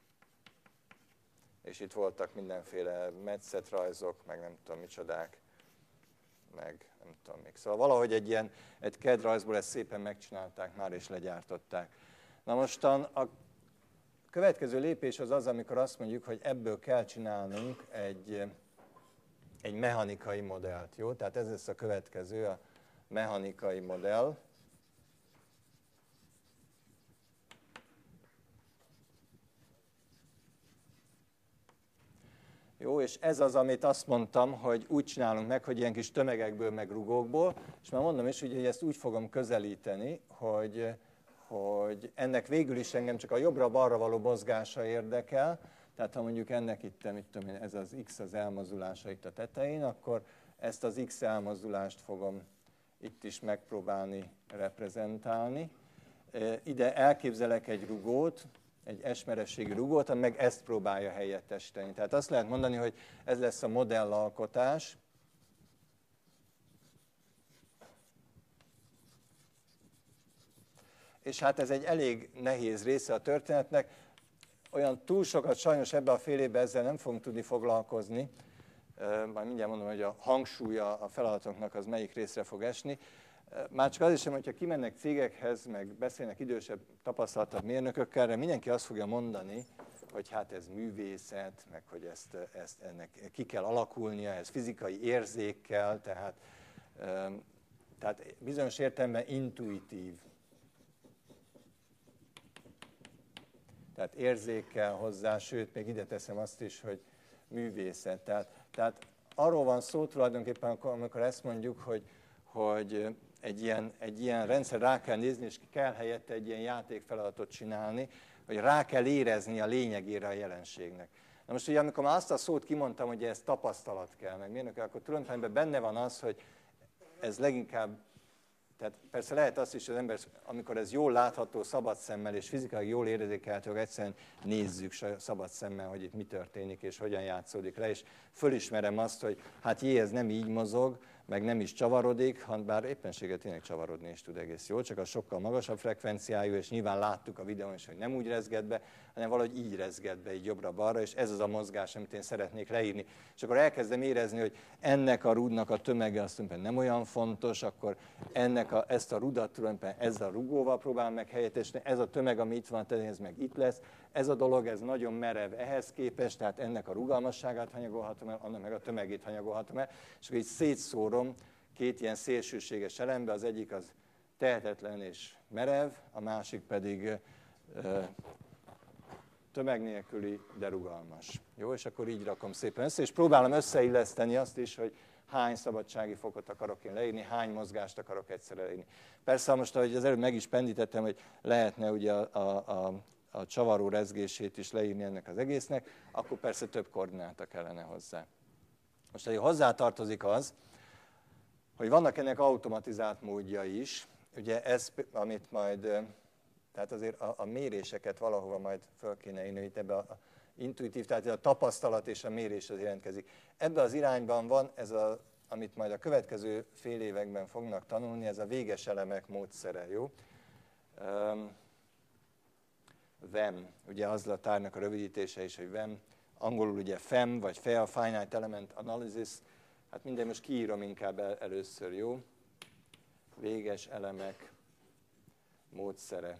és itt voltak mindenféle metszetrajzok, meg nem tudom micsodák, meg nem tudom még. Szóval valahogy egy CAD rajzból ezt szépen megcsinálták már, és legyártották. Na mostan a következő lépés az, amikor azt mondjuk, hogy ebből kell csinálnunk egy mechanikai modellt. Jó? Tehát ez lesz a következő, a mechanikai modell. Jó, és ez az, amit azt mondtam, hogy úgy csinálunk meg, hogy ilyen kis tömegekből, meg rugókból, és már mondom is, hogy ezt úgy fogom közelíteni, hogy ennek végül is engem csak a jobbra-balra való mozgása érdekel, tehát ha mondjuk ennek itt, mit tudom én, ez az X az elmozdulása itt a tetején, akkor ezt az X elmozdulást fogom itt is megpróbálni reprezentálni. Ide elképzelek egy rugót, egy S-merességű rugót, ami meg ezt próbálja helyettesíteni. Tehát azt lehet mondani, hogy ez lesz a modellalkotás. És hát ez egy elég nehéz része a történetnek. Olyan túl sokat sajnos ebben a fél évben ezzel nem fogunk tudni foglalkozni. Majd mindjárt mondom, hogy a hangsúlya a feladatoknak az melyik részre fog esni. Már csak az is sem, hogyha kimennek cégekhez, meg beszélnek idősebb, tapasztaltabb mérnökökkel, mindenki azt fogja mondani, hogy hát ez művészet, meg hogy ennek ki kell alakulnia, ez fizikai érzékkel, tehát bizonyos értelemben intuitív. Tehát érzékkel hozzá, sőt, még ide teszem azt is, hogy művészet. Tehát arról van szó tulajdonképpen, amikor ezt mondjuk, hogy egy ilyen rendszer rá kell nézni, és kell helyette egy ilyen játékfeladatot csinálni, hogy rá kell érezni a lényegére a jelenségnek. Na most ugye, amikor már azt a szót kimondtam, hogy ez tapasztalat kell, meg mérnök, akkor tulajdonképpen benne van az, hogy ez leginkább, tehát persze lehet azt is, hogy az ember, amikor ez jól látható szabad szemmel, és fizikailag jól érzékelhető, hogy egyszerűen nézzük szabad szemmel, hogy itt mi történik, és hogyan játszódik le, és fölismerem azt, hogy hát ez nem így mozog, meg nem is csavarodik, bár éppenséggel tényleg csavarodni is tud egész jól, csak a sokkal magasabb frekvenciájú, és nyilván láttuk a videón is, hogy nem úgy rezged be, hanem valahogy így rezged be, így jobbra-balra, és ez az a mozgás, amit én szeretnék leírni. És akkor elkezdem érezni, hogy ennek a rúdnak a tömege az tulajdonképpen nem olyan fontos, akkor ezt a rudat tulajdonképpen ezzel a rugóval próbálom meg helyettesíteni, ez a tömeg, ami itt van, ez meg itt lesz, ez a dolog, ez nagyon merev ehhez képest, tehát ennek a rugalmasságát hanyagolhatom el, annak meg a tömegét hanyagolhatom el, és akkor így szétszórom két ilyen szélsőséges elembe, az egyik az tehetetlen és merev, a másik pedig tömeg nélküli, de rugalmas. Jó, és akkor így rakom szépen össze, és próbálom összeilleszteni azt is, hogy hány szabadsági fokot akarok én leírni, hány mozgást akarok egyszerre leírni. Persze most, ahogy az előbb meg is pendítettem, hogy lehetne ugye a csavaró rezgését is leírni ennek az egésznek, akkor persze több koordináta kellene hozzá. Most, hogy hozzátartozik az, hogy vannak ennek automatizált módja is, ugye ez, amit majd, tehát azért a méréseket valahova majd föl kéne írni, hogy ebbe a intuitív, tehát a tapasztalat és a mérés az jelentkezik. Ebben az irányban van ez amit majd a következő fél években fognak tanulni, ez a véges elemek módszere, jó? VEM, ugye az a tárgynak a rövidítése is, hogy VEM, angolul ugye FEM, vagy Finite Element Analysis, Hát minden, most kiírom inkább először, jó? Véges elemek módszere.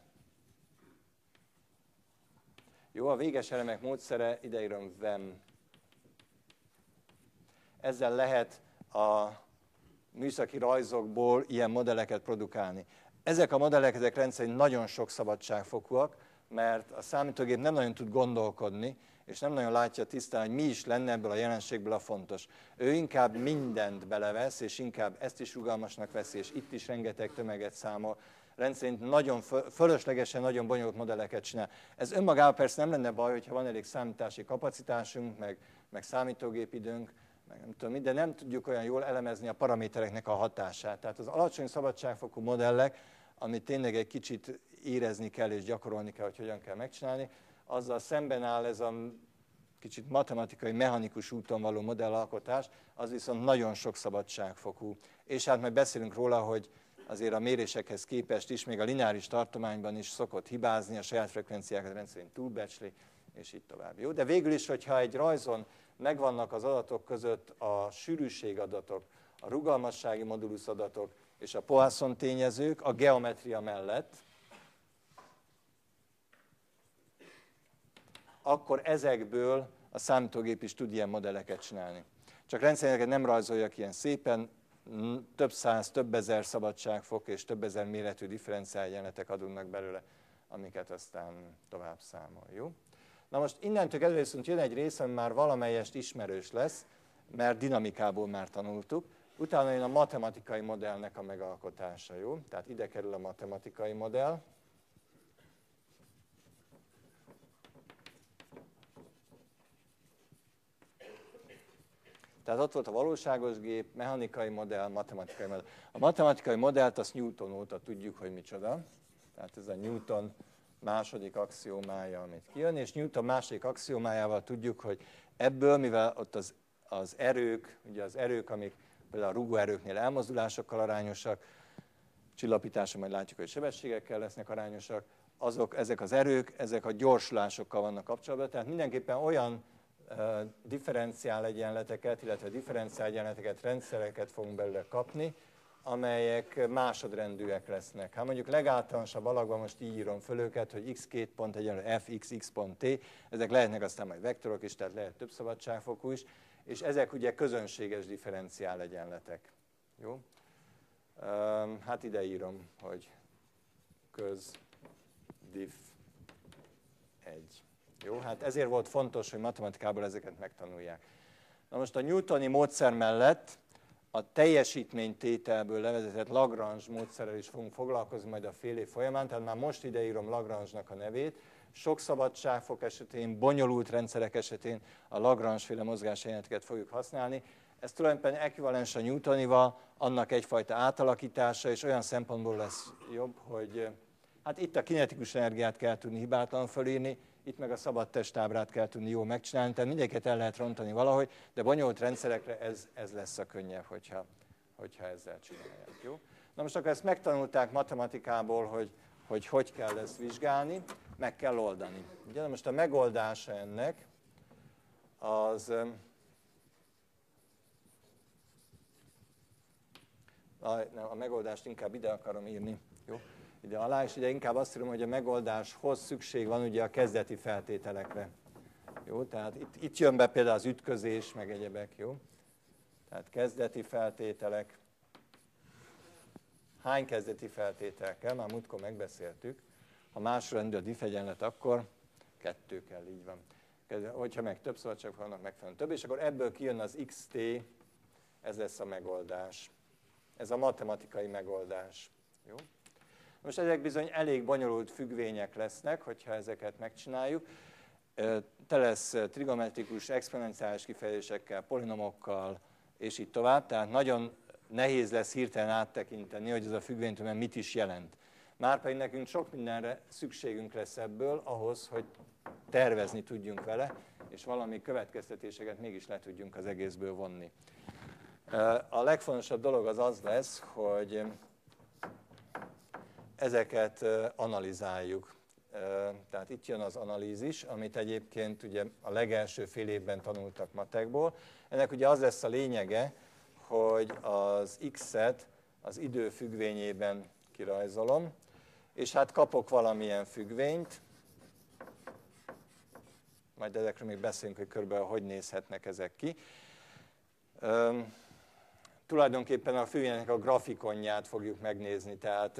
Jó, a véges elemek módszere, ideírom VEM. Ezzel lehet a műszaki rajzokból ilyen modelleket produkálni. Ezek a modellek, ezek rendszerint nagyon sok szabadságfokúak, mert a számítógép nem nagyon tud gondolkodni, és nem nagyon látja tisztán, hogy mi is lenne ebből a jelenségből a fontos. Ő inkább mindent belevesz, és inkább ezt is rugalmasnak veszi, és itt is rengeteg tömeget számol. Rendszerint nagyon fölöslegesen, nagyon bonyolult modelleket csinál. Ez önmagában persze nem lenne baj, hogyha van elég számítási kapacitásunk, meg számítógépidőnk, meg nem tudom, de nem tudjuk olyan jól elemezni a paramétereknek a hatását. Tehát az alacsony szabadságfokú modellek, amit tényleg egy kicsit érezni kell és gyakorolni kell, hogy hogyan kell megcsinálni, azzal szemben áll ez a kicsit matematikai, mechanikus úton való modellalkotás, az viszont nagyon sok szabadságfokú. És hát majd beszélünk róla, hogy azért a mérésekhez képest is, még a lineáris tartományban is szokott hibázni, a saját frekvenciákat rendszerint túlbecsli, és így tovább. Jó? De végül is, hogyha egy rajzon megvannak az adatok között a sűrűségadatok, a rugalmassági modulusz adatok és a Poisson tényezők a geometria mellett, akkor ezekből a számítógép is tud ilyen modelleket csinálni. Csak rendszerint nem rajzoljak ilyen szépen, több száz, több ezer szabadságfok és több ezer méretű differenciálegyenletek adnak belőle, amiket aztán tovább számol. Jó? Na most innentől kezdve viszont jön egy rész, ami már valamelyest ismerős lesz, mert dinamikából már tanultuk. Utána jön a matematikai modellnek a megalkotása. Jó? Tehát ide kerül a matematikai modell. Tehát ott volt a valóságos gép, mechanikai modell, matematikai modell. A matematikai modellt azt Newton óta tudjuk, hogy micsoda. Tehát ez a Newton második axiómája, amit kijön, és Newton második axiómájával tudjuk, hogy ebből, mivel ott az erők, ugye az erők, amik például a rugóerőknél elmozdulásokkal arányosak, csillapításon majd látjuk, hogy sebességekkel lesznek arányosak, ezek az erők, ezek a gyorsulásokkal vannak kapcsolatban, tehát mindenképpen olyan differenciálegyenleteket, illetve differenciálegyenleteket, rendszereket fogunk belőle kapni, amelyek másodrendűek lesznek. Hát mondjuk legáltalánosabb alakban most így írom föl őket, hogy x2 pont egyenlő f, x pont t, ezek lehetnek aztán majd vektorok is, tehát lehet több szabadságfokú is, és ezek ugye közönséges differenciálegyenletek. Jó? Hát ide írom, hogy köz diff 1. Jó, hát ezért volt fontos, hogy matematikából ezeket megtanulják. Na most a newtoni módszer mellett a teljesítménytételből levezetett Lagrange módszerrel is fogunk foglalkozni majd a fél év folyamán, tehát már most ideírom Lagrange-nak a nevét. Sok szabadságfok esetén, bonyolult rendszerek esetén a Lagrange-féle mozgásegyenleteket fogjuk használni. Ez tulajdonképpen ekvivalens a newtonival, annak egyfajta átalakítása, és olyan szempontból lesz jobb, hogy hát itt a kinetikus energiát kell tudni hibátlanul fölírni, itt meg a szabad testábrát kell tudni jól megcsinálni, tehát mindegyiket el lehet rontani valahogy, de bonyolult rendszerekre ez lesz a könnyebb, hogyha ezzel csinálják. Jó? Na most akkor ezt megtanulták matematikából, hogy kell ezt vizsgálni, meg kell oldani. Ugye, na most a megoldása ennek az a megoldást inkább ide akarom írni. Jó? Ide alá, és ide inkább azt írom, hogy a megoldáshoz szükség van ugye a kezdeti feltételekre. Jó, tehát itt jön be például az ütközés, meg egyebek, jó? Tehát kezdeti feltételek. Hány kezdeti feltétel kell? Már múltkor megbeszéltük. Ha másrendű a diff egyenlet, akkor 2 kell, így van. Hogyha meg több szabadságok vannak, megfelelően több, és akkor ebből kijön az xt, ez lesz a megoldás. Ez a matematikai megoldás. Jó? Most ezek bizony elég bonyolult függvények lesznek, hogyha ezeket megcsináljuk. Te lesz trigonometrikus, exponenciális kifejezésekkel, polinomokkal, és így tovább. Tehát nagyon nehéz lesz hirtelen áttekinteni, hogy ez a függvénytömeg mit is jelent. Márpedig nekünk sok mindenre szükségünk lesz ebből ahhoz, hogy tervezni tudjunk vele, és valami következtetéseket mégis le tudjunk az egészből vonni. A legfontosabb dolog az lesz, hogy ezeket analizáljuk. Tehát itt jön az analízis, amit egyébként ugye a legelső fél évben tanultak matekból. Ennek ugye az lesz a lényege, hogy az x-et az idő függvényében kirajzolom, és hát kapok valamilyen függvényt, majd ezekről még beszélünk, hogy körülbelül hogy nézhetnek ezek ki. Tulajdonképpen a függvénynek a grafikonját fogjuk megnézni, tehát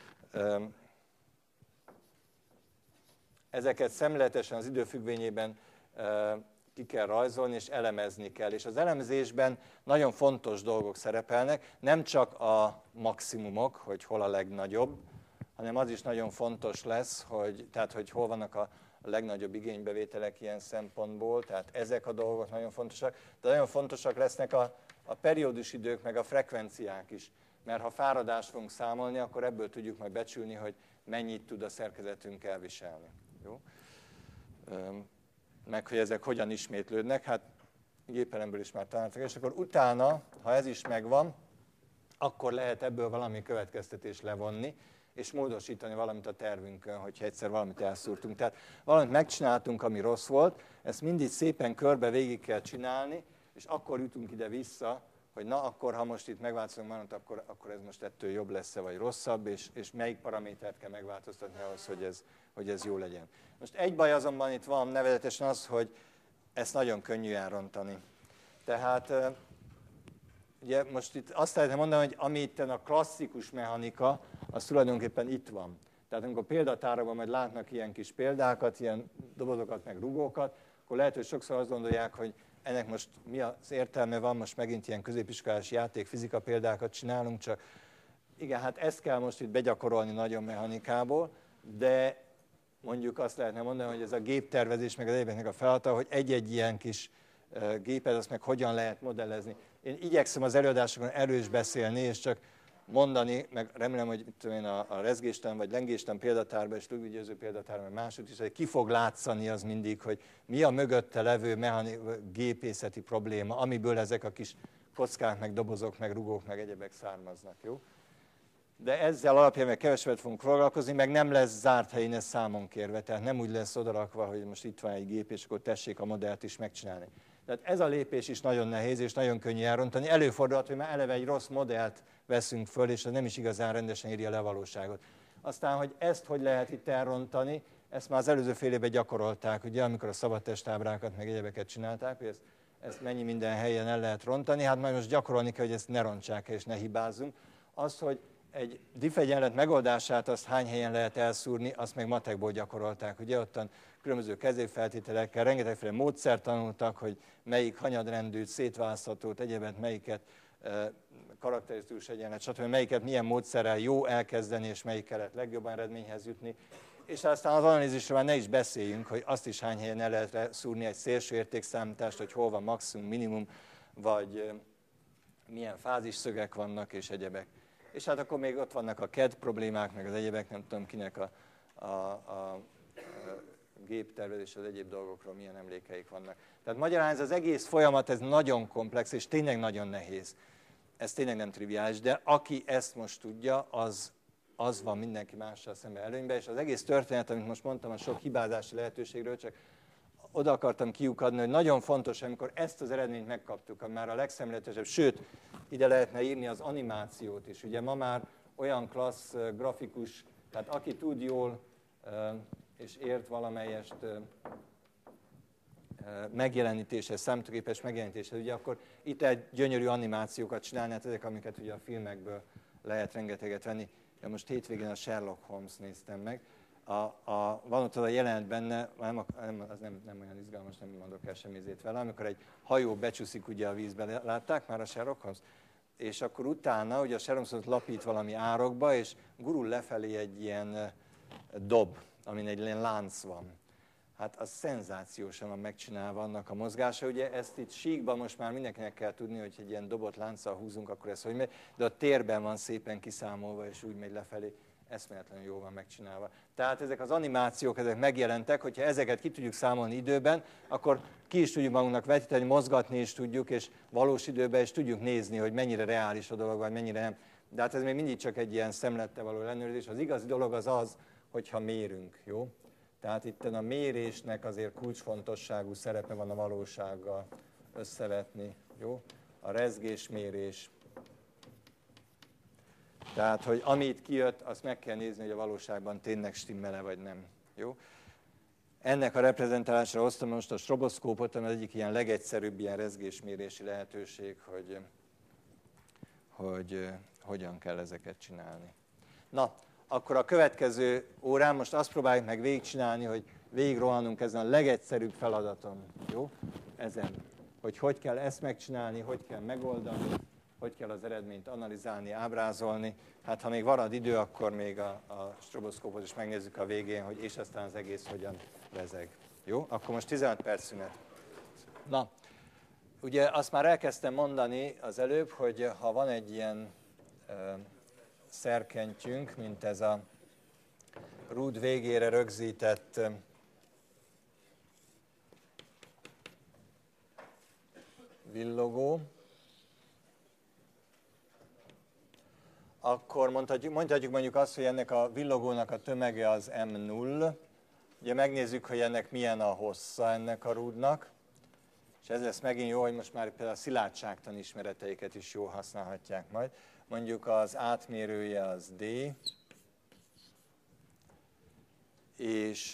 ezeket szemléletesen az idő függvényében ki kell rajzolni, és elemezni kell. És az elemzésben nagyon fontos dolgok szerepelnek, nem csak a maximumok, hogy hol a legnagyobb, hanem az is nagyon fontos lesz, hogy hol vannak a legnagyobb igénybevételek ilyen szempontból, tehát ezek a dolgok nagyon fontosak, de nagyon fontosak lesznek a periódus idők, meg a frekvenciák is, mert ha fáradást fogunk számolni, akkor ebből tudjuk majd becsülni, hogy mennyit tud a szerkezetünk elviselni. Jó? Meg hogy ezek hogyan ismétlődnek, hát gépelemből is már találtak, és akkor utána, ha ez is megvan, akkor lehet ebből valami következtetést levonni, és módosítani valamit a tervünkön, hogyha egyszer valamit elszúrtunk. Tehát valamit megcsináltunk, ami rossz volt, ezt mindig szépen körbe végig kell csinálni, és akkor jutunk ide-vissza, hogy na, akkor ha most itt megváltozunk valamit, akkor ez most ettől jobb lesz-e, vagy rosszabb, és melyik paramétert kell megváltoztatni ahhoz, hogy ez jó legyen. Most egy baj azonban itt van, nevezetesen az, hogy ezt nagyon könnyű elrontani. Tehát ugye most itt azt lehetne mondani, hogy ami itt a klasszikus mechanika, az tulajdonképpen itt van. Tehát amikor példatárakban majd látnak ilyen kis példákat, ilyen dobozokat, meg rugókat, akkor lehet, hogy sokszor azt gondolják, hogy ennek most mi az értelme van, most megint ilyen középiskolás játék-fizika példákat csinálunk, csak igen, hát ezt kell most itt begyakorolni nagyon mechanikából, de mondjuk azt lehetne mondani, hogy ez a géptervezés, meg az egyébeknek a feladata, hogy egy-egy ilyen kis gépet, azt meg hogyan lehet modellezni. Én igyekszem az előadásokon erről is beszélni, és csak mondani, meg remélem, hogy a rezgéstelen vagy lengéstelen példatárban és rövidgyőző példatárban, meg máshogy is, hogy ki fog látszani az mindig, hogy mi a mögötte levő gépészeti probléma, amiből ezek a kis kockák, meg dobozok, meg rugók, meg egyebek származnak, jó? De ezzel alapján meg kevesebbet fogunk foglalkozni, meg nem lesz zárt helyén ez számon kérve, tehát nem úgy lesz odarakva, hogy most itt van egy gép, és akkor tessék a modellt is megcsinálni. Tehát ez a lépés is nagyon nehéz, és nagyon könnyű elrontani. Előfordulhat, hogy már eleve egy rossz modellt veszünk föl, és az nem is igazán rendesen írja le a valóságot. Aztán, hogy ezt hogy lehet itt elrontani, ezt már az előző fél évben gyakorolták, ugye, amikor a szabadtestábrákat, meg egyebeket csinálták, hogy ezt mennyi minden helyen el lehet rontani, hát majd most gyakorolni kell, hogy ezt ne rontsák el, és ne hibázzunk. Az, hogy egy diff-egyenlet megoldását azt hány helyen lehet elszúrni, azt meg matekból gyakorolták. Ugye ottan különböző kezérfeltételekkel, rengetegféle módszert tanultak, hogy melyik hanyadrendűt, szétválaszthatót, egyebet, melyiket karakterisztikus egyenlet, stb. Melyiket milyen módszerrel jó elkezdeni, és melyikkel lehet legjobban eredményhez jutni. És aztán az analízisről már ne is beszéljünk, hogy azt is hány helyen el lehet szúrni egy szélső értékszámítást, hogy hol van maximum, minimum, vagy milyen fázisszögek vannak, és egyebek. És hát akkor még ott vannak a CAD problémák, meg az egyebek, nem tudom kinek a géptervezés, az egyéb dolgokról milyen emlékeik vannak. Tehát magyarán ez az egész folyamat, ez nagyon komplex, és tényleg nagyon nehéz. Ez tényleg nem triviális, de aki ezt most tudja, az van mindenki mással szemben előnyben, és az egész történet, amit most mondtam, a sok hibázási lehetőségről, csak oda akartam kiukadni, hogy nagyon fontos, amikor ezt az eredményt megkaptuk, már a legszemléletesebb, sőt, ide lehetne írni az animációt is. Ugye ma már olyan klassz grafikus, tehát aki tud jól és ért valamelyest megjelenítéshez, számítógépes megjelenítéshez, ugye akkor itt egy gyönyörű animációkat csinálni, hát ezek, amiket ugye a filmekből lehet rengeteget venni. Ja, most hétvégén a Sherlock Holmes néztem meg. Van ott az a jelenet benne, az nem olyan izgalmas, nem mondok el semmizét vele, amikor egy hajó becsúszik ugye a vízbe, látták már a Sherlock Holmes? És akkor utána ugye a Sherlock Holmes lapít valami árokba, és gurul lefelé egy ilyen dob, amin egy ilyen lánc van. Hát az szenzációsan van megcsinálva annak a mozgása. Ugye ezt itt síkban most már mindenkinek kell tudni, hogy egy ilyen dobott lánccal húzunk, akkor ez hogy megy, de a térben van szépen kiszámolva, és úgy megy lefelé. Eszméletlenül jól van megcsinálva. Tehát ezek az animációk, ezek megjelentek, hogyha ezeket ki tudjuk számolni időben, akkor ki is tudjuk magunknak vetíteni, mozgatni is tudjuk, és valós időben is tudjuk nézni, hogy mennyire reális a dolog, vagy mennyire nem. De hát ez még mindig csak egy ilyen szemlettel való ellenőrzés. Az igazi dolog az, hogyha mérünk, jó? Tehát itt a mérésnek azért kulcsfontosságú szerepe van a valósággal összevetni, jó? a rezgésmérés. Tehát, hogy amit kijött, azt meg kell nézni, hogy a valóságban tényleg stimmel-e vagy nem. Jó? Ennek a reprezentálásra hoztam most a stroboszkópot, ami az egyik ilyen legegyszerűbb ilyen rezgésmérési lehetőség, hogy hogyan kell ezeket csinálni. Na, akkor a következő órán most azt próbáljuk meg végigcsinálni, hogy végigrohanunk ezen a legegyszerűbb feladaton. Jó? Ezen. Hogy kell ezt megcsinálni, hogy kell megoldani, hogy kell az eredményt analizálni, ábrázolni. Hát ha még marad idő, akkor még a stroboszkópot is megnézzük a végén, hogy és aztán az egész hogyan rezeg. Jó? Akkor most 15 perc szünet. Na, ugye azt már elkezdtem mondani az előbb, hogy ha van egy ilyen szerkentyünk, mint ez a rúd végére rögzített villogó, akkor mondhatjuk mondjuk azt, hogy ennek a villogónak a tömege az M0. Ugye megnézzük, hogy ennek milyen a hossza ennek a rúdnak, és ez lesz megint jó, hogy most már például a szilárdságtan ismereteiket is jól használhatják majd. Mondjuk az átmérője az D, és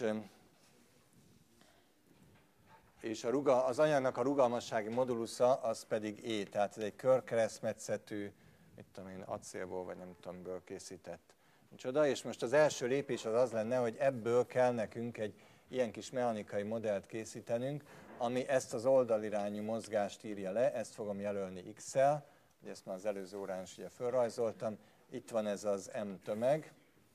az anyagnak a rugalmassági modulusza az pedig E, tehát ez egy körkeresztmetszetű, mit tudom én, acélból vagy nem tudom, ből készített micsoda, és most az első lépés az lenne, hogy ebből kell nekünk egy ilyen kis mechanikai modellt készítenünk, ami ezt az oldalirányú mozgást írja le, ezt fogom jelölni X-szel, ugye ezt már az előző órán is ugye felrajzoltam, itt van ez az M tömeg,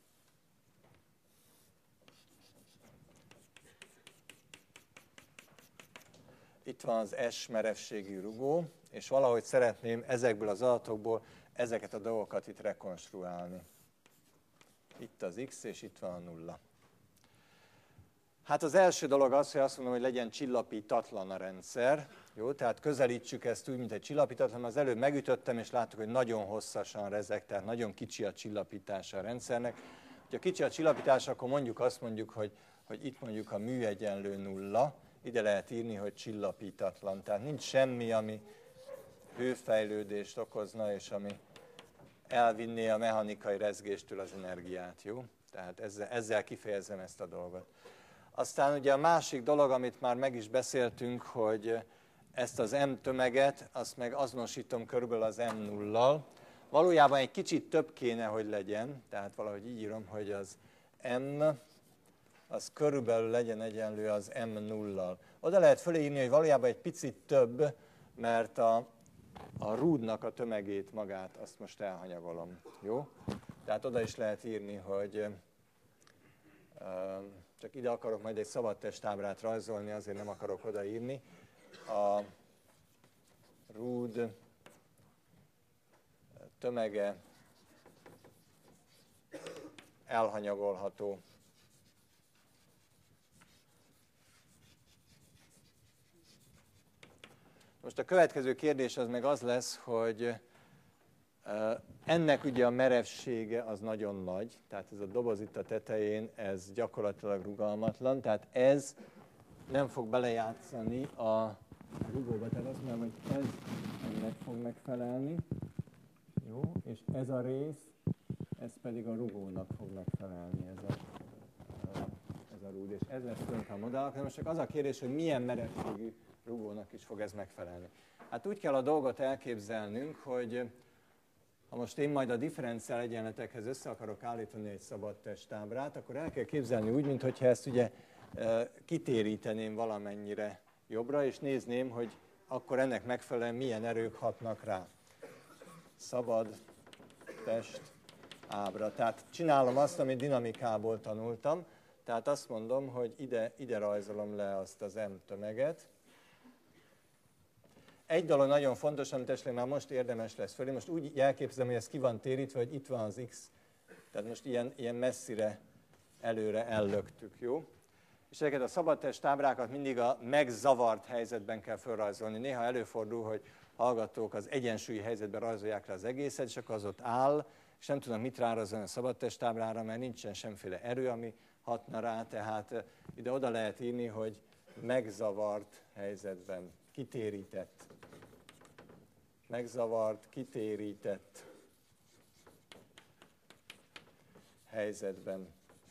itt van az S merevségű rugó, és valahogy szeretném ezekből az adatokból ezeket a dolgokat itt rekonstruálni. Itt az X, és itt van a 0. Hát az első dolog az, hogy azt mondom, hogy legyen csillapítatlan a rendszer. Jó, tehát közelítsük ezt úgy, mint egy csillapítatlan. Az előbb megütöttem, és láttuk, hogy nagyon hosszasan rezeg, tehát nagyon kicsi a csillapítása a rendszernek. Ha kicsi a csillapítás, akkor mondjuk azt mondjuk, hogy itt mondjuk a mű egyenlő 0. Ide lehet írni, hogy csillapítatlan. Tehát nincs semmi, ami hőfejlődést okozna, és ami elvinné a mechanikai rezgéstől az energiát. Jó? Tehát ezzel kifejezem ezt a dolgot. Aztán ugye a másik dolog, amit már meg is beszéltünk, hogy ezt az M tömeget, azt meg azonosítom körülbelül az M0-lal. Valójában egy kicsit több kéne, hogy legyen, tehát valahogy így írom, hogy az M az körülbelül legyen egyenlő az M0-lal. Oda lehet fölírni, hogy valójában egy picit több, mert a rúdnak a tömegét magát, azt most elhanyagolom. Jó? Tehát oda is lehet írni, hogy csak ide akarok majd egy szabadtestábrát rajzolni, azért nem akarok odaírni. A rúd tömege elhanyagolható. Most a következő kérdés az meg az lesz, hogy ennek ugye a merevsége az nagyon nagy, tehát ez a doboz itt a tetején, ez gyakorlatilag rugalmatlan, tehát ez nem fog belejátszani a rugóba, tehát azt mondom, hogy ez ennek fog megfelelni, jó, és ez a rész, ez pedig a rugónak fog megfelelni, ez a rúd, és ez lesz tulajdonképpen a modell. Most csak az a kérdés, hogy milyen merevségű rugónak is fog ez megfelelni. Hát úgy kell a dolgot elképzelnünk, hogy ha most én majd a differenciál egyenletekhez össze akarok állítani egy szabad testábrát, akkor el kell képzelni úgy, mintha ezt ugye kitéríteném valamennyire jobbra, és nézném, hogy akkor ennek megfelelően milyen erők hatnak rá. Szabad test ábra. Tehát csinálom azt, amit dinamikából tanultam, tehát azt mondom, hogy ide rajzolom le azt az M tömeget. Egy dolog nagyon fontos, amit esetleg már most érdemes lesz fölé, most úgy elképzelem, hogy ez ki van térítve, hogy itt van az X, tehát most ilyen messzire előre ellöktük, jó? És ezeket a szabadtest ábrákat mindig a megzavart helyzetben kell felrajzolni. Néha előfordul, hogy hallgatók az egyensúlyi helyzetben rajzolják le az egészet, és akkor az ott áll, és nem tudnak mit rárajzolni a szabadtest ábrára, mert nincsen semmiféle erő, ami hatna rá, tehát ide oda lehet írni, hogy megzavart helyzetben, kitérített. megzavart, kitérített helyzetben.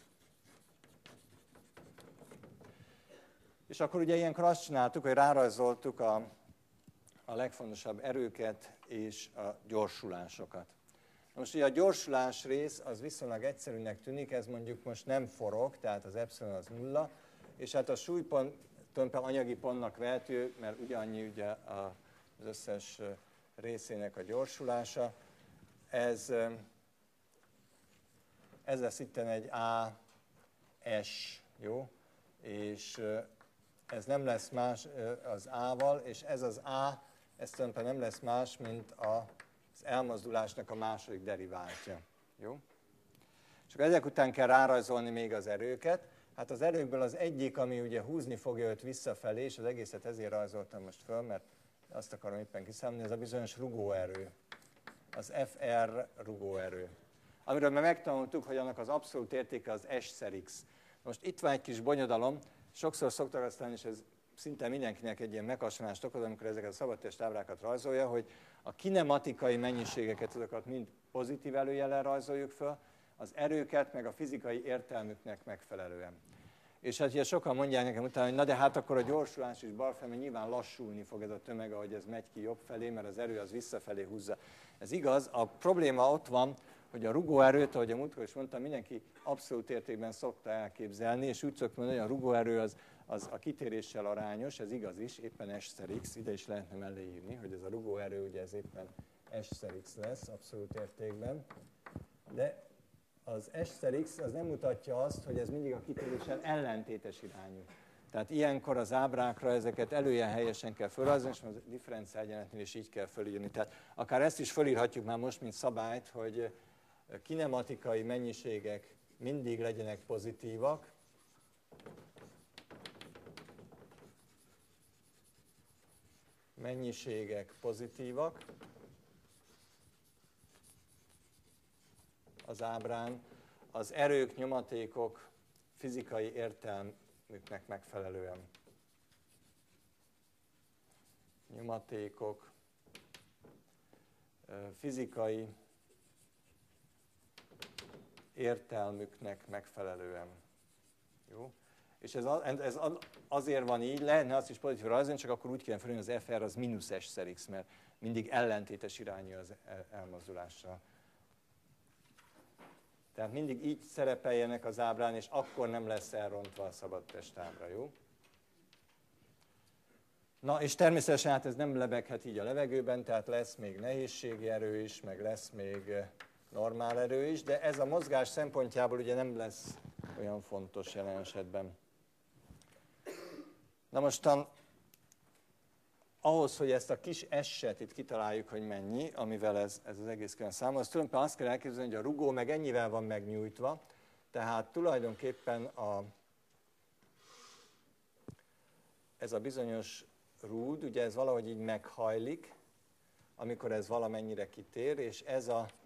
És akkor ugye ilyenkor azt csináltuk, hogy rárajzoltuk a legfontosabb erőket és a gyorsulásokat. Most ugye a gyorsulás rész az viszonylag egyszerűnek tűnik, ez mondjuk most nem forog, tehát az epszilon az 0, és hát a súlypont tulajdonképpen anyagi pontnak vehető, mert ugyannyi ugye az összes részének a gyorsulása. Ez lesz itten egy AS, jó? És ez nem lesz más az A-val, és ez az A, ez tulajdonképpen nem lesz más, mint az elmozdulásnak a második deriváltja. Jó? Csak ezek után kell rárajzolni még az erőket. Hát az erőkből az egyik, ami ugye húzni fogja őt visszafelé, és az egészet ezért rajzoltam most föl, mert azt akarom éppen kiszámolni, ez a bizonyos rugóerő. Az FR rugóerő. Amiről már megtanultuk, hogy annak az abszolút értéke az S/X. Most itt van egy kis bonyodalom, sokszor szoktak aztán, és ez szinte mindenkinek egy ilyen meghasonlást okoz, amikor ezeket a szabadtest ábrákat rajzolja, hogy a kinematikai mennyiségeket, azokat mind pozitív előjellel rajzoljuk föl, az erőket, meg a fizikai értelmüknek megfelelően. És hát ugye sokan mondják nekem utána, hogy na de hát akkor a gyorsulás is balfelé, nyilván lassulni fog ez a tömeg, ahogy ez megy ki jobb felé, mert az erő az visszafelé húzza. Ez igaz, a probléma ott van, hogy a rugóerőt, ahogy a múltkor is mondtam, mindenki abszolút értékben szokta elképzelni, és úgy szokta mondani, hogy a rugóerő az a kitéréssel arányos, ez igaz is, éppen S/X, ide is lehetne mellé írni, hogy ez a rugóerő ugye ez éppen S/X lesz abszolút értékben, de az S/X az nem mutatja azt, hogy ez mindig a kitéréssel ellentétes irányú. Tehát ilyenkor az ábrákra ezeket előjel helyesen kell fölrajzolni, és a differenciálegyenletnél is így kell fölírni. Tehát akár ezt is fölírhatjuk már most, mint szabályt, hogy kinematikai mennyiségek mindig legyenek pozitívak, az ábrán, az erők, nyomatékok fizikai értelmüknek megfelelően. Nyomatékok fizikai értelmüknek megfelelően. Jó? És ez azért van így, lehetne azt is pozitív rajzolni, csak akkor úgy kellene felülni, az FR az mínusz S/X, mert mindig ellentétes irányú az elmozdulással. Tehát mindig így szerepeljenek az ábrán, és akkor nem lesz elrontva a szabadtestábra, jó? Na, és természetesen hát ez nem lebeghet így a levegőben, tehát lesz még nehézségi erő is, meg lesz még normál erő is, de ez a mozgás szempontjából ugye nem lesz olyan fontos jelen esetben. Na mostan ahhoz, hogy ezt a kis S-et itt kitaláljuk, hogy mennyi, amivel ez az egész külön számol, az tulajdonképpen azt kell elképzelni, hogy a rugó meg ennyivel van megnyújtva, tehát tulajdonképpen ez a bizonyos rúd, ugye ez valahogy így meghajlik, amikor ez valamennyire kitér, és ez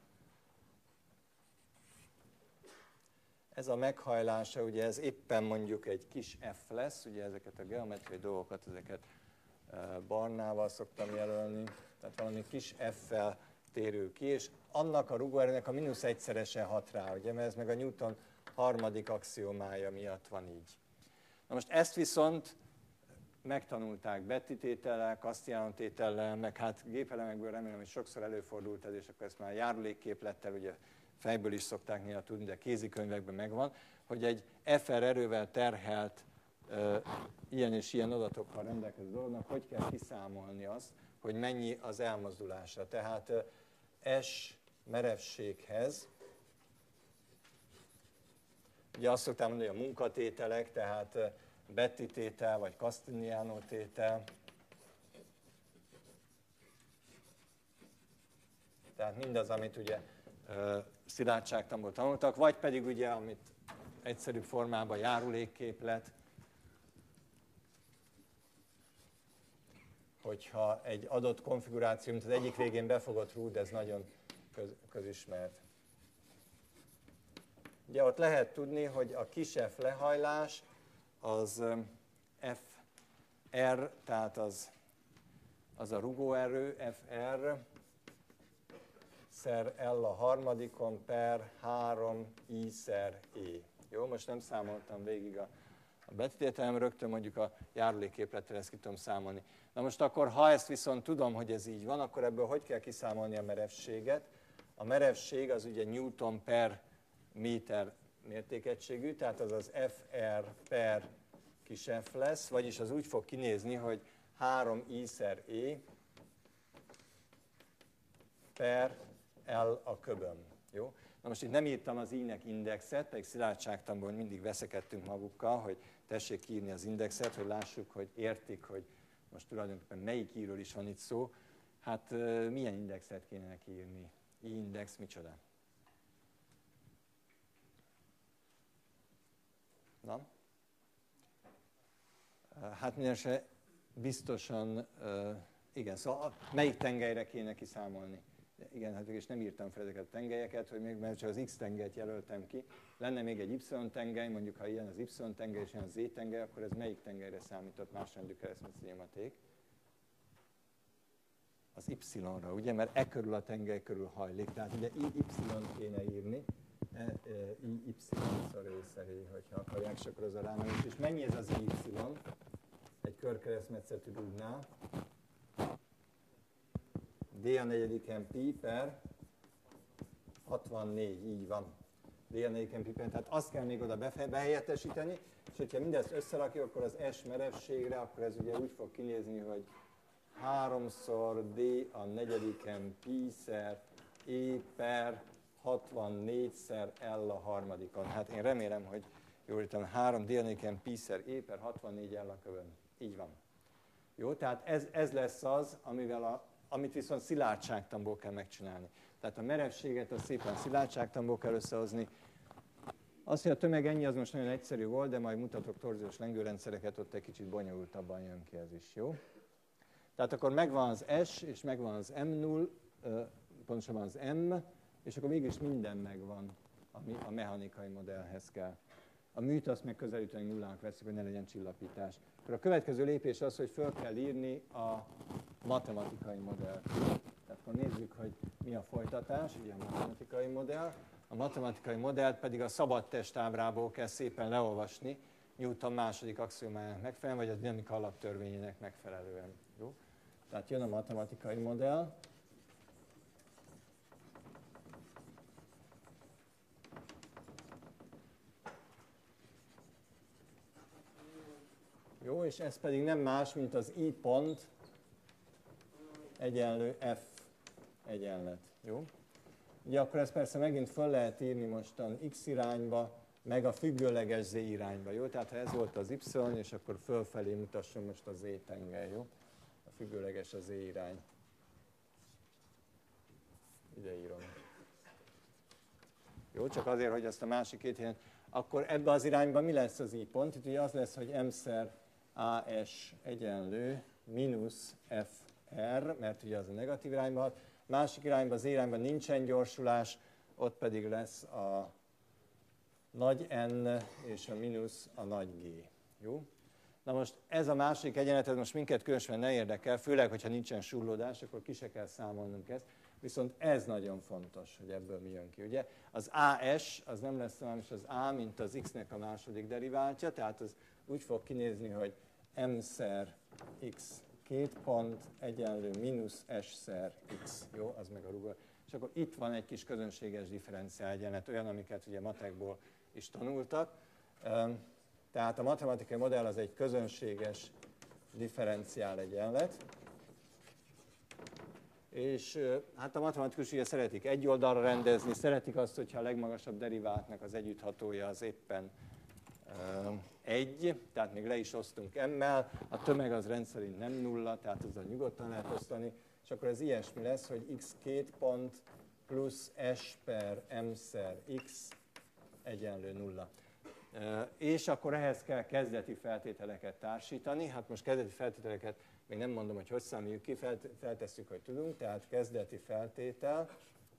a meghajlása, ugye ez éppen mondjuk egy kis F lesz, ugye ezeket a geometriai dolgokat, ezeket barnával szoktam jelölni, tehát valami kis F-fel térül ki, és annak a rugóerőnek a mínusz egyszerese hat rá, ugye, mert ez meg a Newton harmadik axiomája miatt van így. Na most ezt viszont megtanulták Betty tétellel, Castigliano tétellel, meg hát gépelemekből remélem, hogy sokszor előfordult ez, és akkor ezt már járulékképlettel, ugye fejből is szokták néha tudni, de kézikönyvekben megvan, hogy egy FR erővel terhelt ilyen és ilyen adatokkal rendelkező dolognak, hogy kell kiszámolni azt, hogy mennyi az elmozdulása. Tehát S merevséghez, ugye azt szoktam mondani, hogy a munkatételek, tehát Betty tétel vagy Castigliano tétel, tehát mindaz, amit ugye szilárdságtanból tanultak, vagy pedig ugye, amit egyszerűbb formában járulékképlet, hogyha egy adott konfiguráció, mint az egyik végén befogott rúd, ez nagyon közismert. Ugye ott lehet tudni, hogy a kis f lehajlás az FR, tehát az az a rugóerő Fr szer L a harmadikon per 3i szer E. Jó, most nem számoltam végig a betételem, rögtön mondjuk a járulékképlettel ezt ki tudom számolni. Na most akkor, ha ezt viszont tudom, hogy ez így van, akkor ebből hogy kell kiszámolni a merevséget? A merevség az ugye Newton per méter mértékegységű, tehát az az Fr per kis f lesz, vagyis az úgy fog kinézni, hogy 3i szer E per L a köbön. Jó? Na most itt nem írtam az i-nek indexet, pedig szilárdságtanból mindig veszekedtünk magukkal, hogy tessék írni az indexet, hogy lássuk, hogy értik, hogy most tulajdonképpen melyik i-ről is van itt szó. Hát milyen indexet kéne neki írni? I-index micsoda? Na? Hát mindenesetre biztosan, igen, szóval melyik tengelyre kéne kiszámolni? Igen, hát és nem írtam fel ezeket a tengelyeket, hogy még, mert csak az X tengelyt jelöltem ki. Lenne még egy Y tengely, mondjuk ha ilyen az Y tengely és ilyen az Z tengely, akkor ez melyik tengelyre számított másrendű keresztmetszeti nyomaték? Az Y-ra, ugye? Mert e körül a tengely körül hajlik, tehát ugye Y kéne írni. Y részeré, hogyha akarják, és akkor az a rámenés. És mennyi ez az Y egy körkeresztmetszetű rúgnál? D a negyediken pi per 64, így van. D a negyediken pi per, tehát azt kell még oda behelyettesíteni, és hogyha mindezt összerakjuk, akkor az S merevségre, akkor ez ugye úgy fog kinézni, hogy 3-szor D a negyediken pi szer E per 64-szer L a harmadikon. Hát én remélem, hogy jól írtam, 3 D a negyediken pi szer E per 64 L a kövön. Így van. Jó, tehát ez lesz az, amit viszont szilárdságtanból kell megcsinálni. Tehát a merevséget azt szépen szilárdságtanból kell összehozni. Az, hogy a tömeg ennyi, az most nagyon egyszerű volt, de majd mutatok torziós lengőrendszereket, ott egy kicsit bonyolultabban jön ki ez is, jó? Tehát akkor megvan az S, és megvan az M0, pontosabban az M, és akkor mégis minden megvan, ami a mechanikai modellhez kell. A műt azt meg közelítően nullának veszik, hogy ne legyen csillapítás. Akkor a következő lépés az, hogy föl kell írni a matematikai modellt. Tehát akkor nézzük, hogy mi a folytatás, ugye a matematikai modell. A matematikai modellt pedig a szabadtestábrából kell szépen leolvasni, Newton második axiomájának megfelelően, vagy a dinamika alaptörvényének megfelelően. Jó? Tehát jön a matematikai modell. Jó, és ez pedig nem más, mint az I pont egyenlő F egyenlet. Jó? Ugye akkor ezt persze megint föl lehet írni mostan X irányba, meg a függőleges Z irányba. Jó? Tehát ha ez volt az Y, és akkor fölfelé mutasson most a Z tengely. Jó? A függőleges a Z irány. Ide írom. Jó, csak azért, hogy ezt a másik két helyen. Akkor ebbe az irányba mi lesz az I pont? Itt ugye az lesz, hogy M-szer AS egyenlő mínusz FR, mert ugye az a negatív irányba hat. Másik irányban, az irányban nincsen gyorsulás, ott pedig lesz a nagy N és a mínusz a nagy G. Jó? Na most ez a másik egyenlet, ez most minket különösen ne érdekel, főleg, hogyha nincsen surlódás, akkor ki se kell számolnunk ezt. Viszont ez nagyon fontos, hogy ebből mi jön ki. Ugye? Az AS az nem lesz olyan, és az A, mint az X-nek a második deriváltja, tehát az úgy fog kinézni, hogy M-szer X két pont egyenlő mínusz S-szer X. Jó, az meg a rugó. És akkor itt van egy kis közönséges differenciál egyenlet, olyan, amiket ugye matekból is tanultak. Tehát a matematikai modell az egy közönséges differenciál egyenlet. És hát a matematikus ugye szeretik egy oldalra rendezni, szeretik azt, hogyha a legmagasabb deriváltnak az együtthatója az éppen 1, tehát még le is osztunk M-mel, a tömeg az rendszerint nem nulla, tehát ezzel nyugodtan lehet osztani, és akkor ez ilyesmi lesz, hogy x két pont plusz S per M-szer X egyenlő nulla. És akkor ehhez kell kezdeti feltételeket társítani, hát most kezdeti feltételeket még nem mondom, hogy számoljuk ki, feltesszük, hogy tudunk, tehát kezdeti feltétel,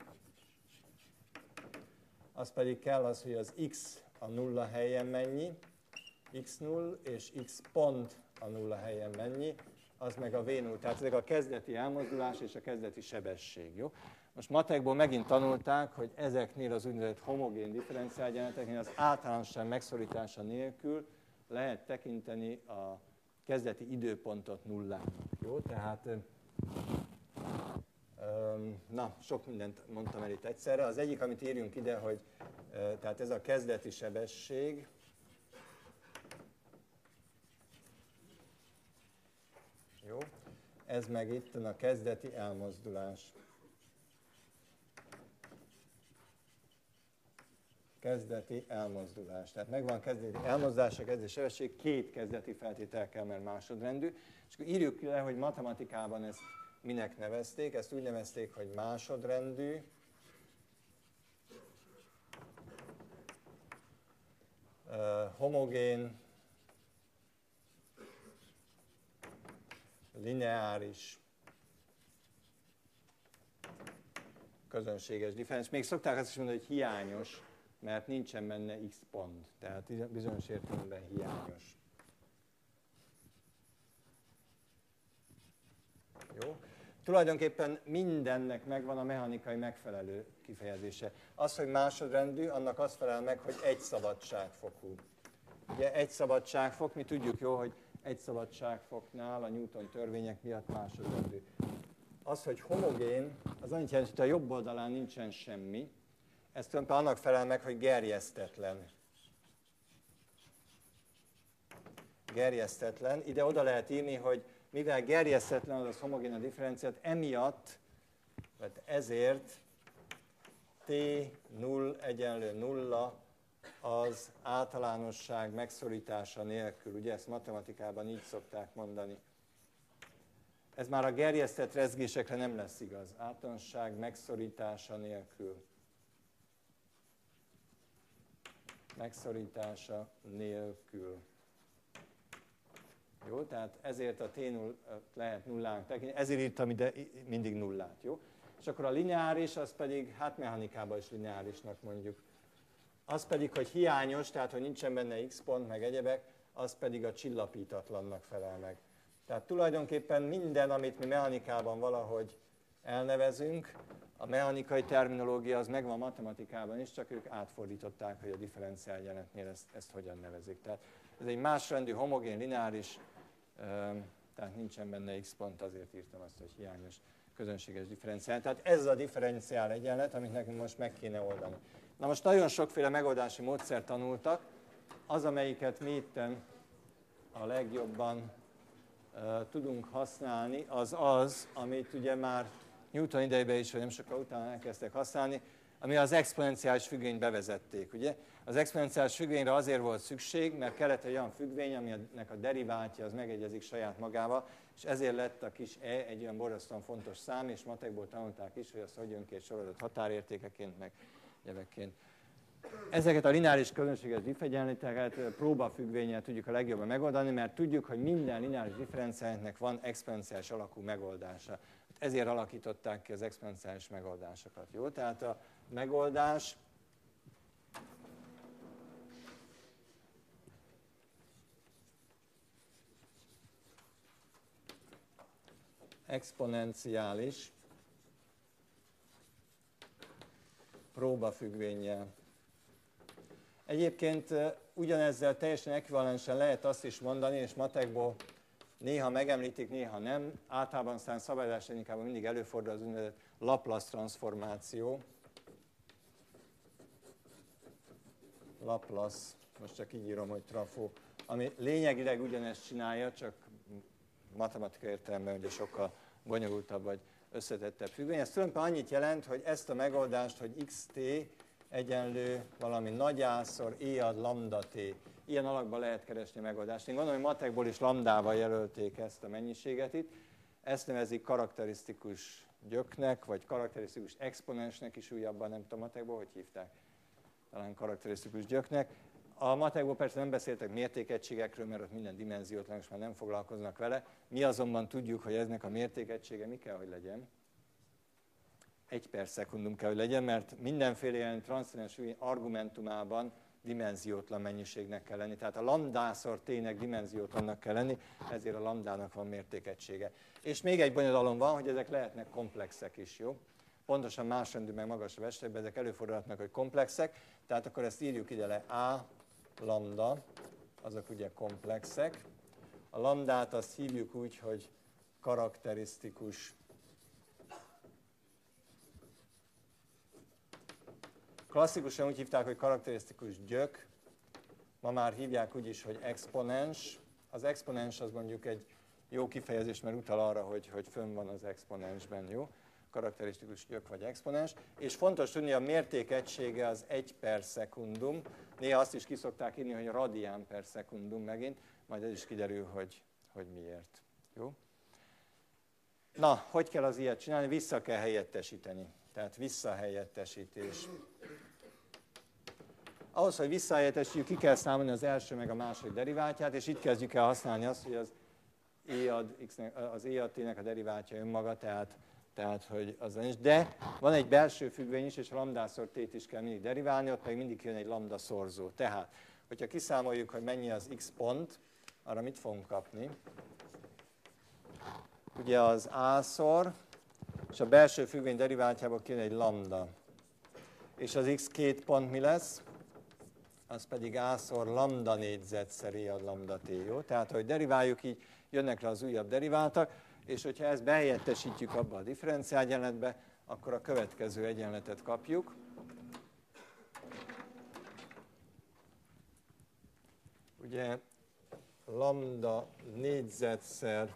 az pedig kell az, hogy az x a nulla helyen mennyi, x0 és x pont a nulla helyen mennyi, az meg a V0, tehát ezek a kezdeti elmozdulás és a kezdeti sebesség. Jó? Most matekból megint tanulták, hogy ezeknél az úgynevezett homogén differenciálegyenleteknél az általánosság megszorítása nélkül lehet tekinteni a kezdeti időpontot nullának. Jó? Tehát sok mindent mondtam el itt egyszerre. Az egyik, amit írjunk ide, hogy tehát ez a kezdeti sebesség, jó? Ez meg itt a kezdeti elmozdulás. Kezdeti elmozdulás. Tehát megvan kezdeti elmozdulás, a kezdeti sebesség, két kezdeti feltétel kell, mert másodrendű. És akkor írjuk le, hogy matematikában ezt minek nevezték. Ezt úgy nevezték, hogy másodrendű, homogén, lineáris, közönséges differencia. Még szokták azt is mondani, hogy hiányos, mert nincsen benne x pont. Tehát bizonyos értelemben hiányos. Jó? Tulajdonképpen mindennek megvan a mechanikai megfelelő kifejezése. Az, hogy másodrendű, annak az felel meg, hogy egy szabadságfokú. Ugye egy szabadságfok, mi tudjuk jó, hogy egy szabadságfoknál a Newton törvények miatt másodrendű. Az, hogy homogén, az annyit jelent, hogy a jobb oldalán nincsen semmi. Ez tulajdonképpen annak felel meg, hogy gerjesztetlen. Gerjesztetlen. Ide oda lehet írni, hogy mivel gerjesztetlen az homogén a differenciát, emiatt, vagy ezért T0 egyenlő 0 az általánosság megszorítása nélkül. Ugye ezt matematikában így szokták mondani. Ez már a gerjesztett rezgésekre nem lesz igaz. Általánosság megszorítása nélkül. Megszorítása nélkül. Jó, tehát ezért a T0 lehet nullának tekinteni, ezért írtam ide mindig nullát, jó? És akkor a lineáris, az pedig, hát mechanikában is lineárisnak mondjuk. Az pedig, hogy hiányos, tehát hogy nincsen benne x pont, meg egyebek, az pedig a csillapítatlannak felel meg. Tehát tulajdonképpen minden, amit mi mechanikában valahogy elnevezünk, a mechanikai terminológia az megvan matematikában is, csak ők átfordították, hogy a differenciálegyenletnél ezt hogyan nevezik. Tehát ez egy másrendű, homogén, lineáris, tehát nincsen benne x pont, azért írtam azt, hogy hiányos közönséges differenciál. Tehát ez a differenciál egyenlet, amit nekünk most meg kéne oldani. Na most nagyon sokféle megoldási módszert tanultak. Az, amelyiket mi itten a legjobban tudunk használni, az az, amit ugye már Newton idejében is, vagy nem sokkal utána elkezdtek használni, ami az exponenciális függvényt bevezették. Ugye? Az exponenciális függvényre azért volt szükség, mert kellett egy olyan függvény, aminek a deriváltja az megegyezik saját magával, és ezért lett a kis e egy olyan borzasztóan fontos szám, és matekból tanulták is, hogy az hogy jön ki egy sorozat határértékeként, meg egyebekként. Ezeket a lineáris közönséges differenciákat próbafüggvénnyel tudjuk a legjobban megoldani, mert tudjuk, hogy minden lineáris differenciálnak van exponenciális alakú megoldása. Ezért alakították ki az exponenciális megoldásokat. Jó? Tehát a megoldás exponenciális próbafüggvénnyel. Egyébként ugyanezzel teljesen ekvivalensen lehet azt is mondani, és matekból néha megemlítik, néha nem. Általában aztán szabályozás technikában mindig előfordul az úgynevezett Laplace transformáció. Laplace, most csak így írom, hogy trafó, ami lényegileg ugyanezt csinálja, csak matematikai értelemben ugye sokkal bonyolultabb vagy összetettebb függvény. Ez tulajdonképpen annyit jelent, hogy ezt a megoldást, hogy xt egyenlő valami nagyászor e ad lambda t. Ilyen alakban lehet keresni megoldást. Én gondolom, hogy matekból is lambdával jelölték ezt a mennyiséget itt. Ezt nevezik karakterisztikus gyöknek, vagy karakterisztikus exponensnek is újabban, nem tudom matekból, hogy hívták. Talán karakterisztikus gyöknek. A matekból persze nem beszéltek mértékegységekről, mert ott minden dimenziótlan, és már nem foglalkoznak vele. Mi azonban tudjuk, hogy eznek a mértékegysége mi kell, hogy legyen. 1/szekundum kell, hogy legyen, mert mindenféle ilyen transzcendens argumentumában dimenziótlan mennyiségnek kell lenni. Tehát a lambdaszor t-nek dimenziótlannak kell lenni, ezért a lambdának van mértékegysége. És még egy bonyodalom van, hogy ezek lehetnek komplexek is, jó? Pontosan másrendű meg magasabb esetekben ezek előfordulhatnak, hogy komplexek, tehát akkor ezt írjuk ide le, A lambda, azok ugye komplexek. A lambdát azt hívjuk úgy, hogy karakterisztikus. Klasszikusan úgy hívták, hogy karakterisztikus gyök, ma már hívják úgy is, hogy exponens. Az exponens az mondjuk egy jó kifejezés, mert utal arra, hogy fönn van az exponensben, jó? Karakterisztikus gyök vagy exponens. És fontos tudni, a mértékegysége az 1 per szekundum. Néha azt is kiszokták írni, hogy radián per szekundum megint, majd ez is kiderül, hogy miért. Jó? Na, hogy kell az ilyet csinálni? Vissza kell helyettesíteni. Tehát visszahelyettesítés. Ahhoz, hogy visszahelyettesítjük, ki kell számolni az első meg a második deriváltját, és itt kezdjük el használni azt, hogy az e ad t-nek a deriváltja önmaga, tehát hogy az nincs. De van egy belső függvény is, és a lambdaszor t-t is kell mindig deriválni, ott meg mindig jön egy lambda szorzó. Tehát, hogyha kiszámoljuk, hogy mennyi az x pont, arra mit fogunk kapni? Ugye az a-szor, és a belső függvény deriváltjából kijön egy lambda. És az x két pont mi lesz? Az pedig a-szor lambda négyzetszer e ad lambda t, jó? Tehát, hogy deriváljuk, így jönnek le az újabb deriváltak, és hogyha ezt behelyettesítjük abba a differenciálegyenletbe, akkor a következő egyenletet kapjuk. Ugye lambda négyzetszer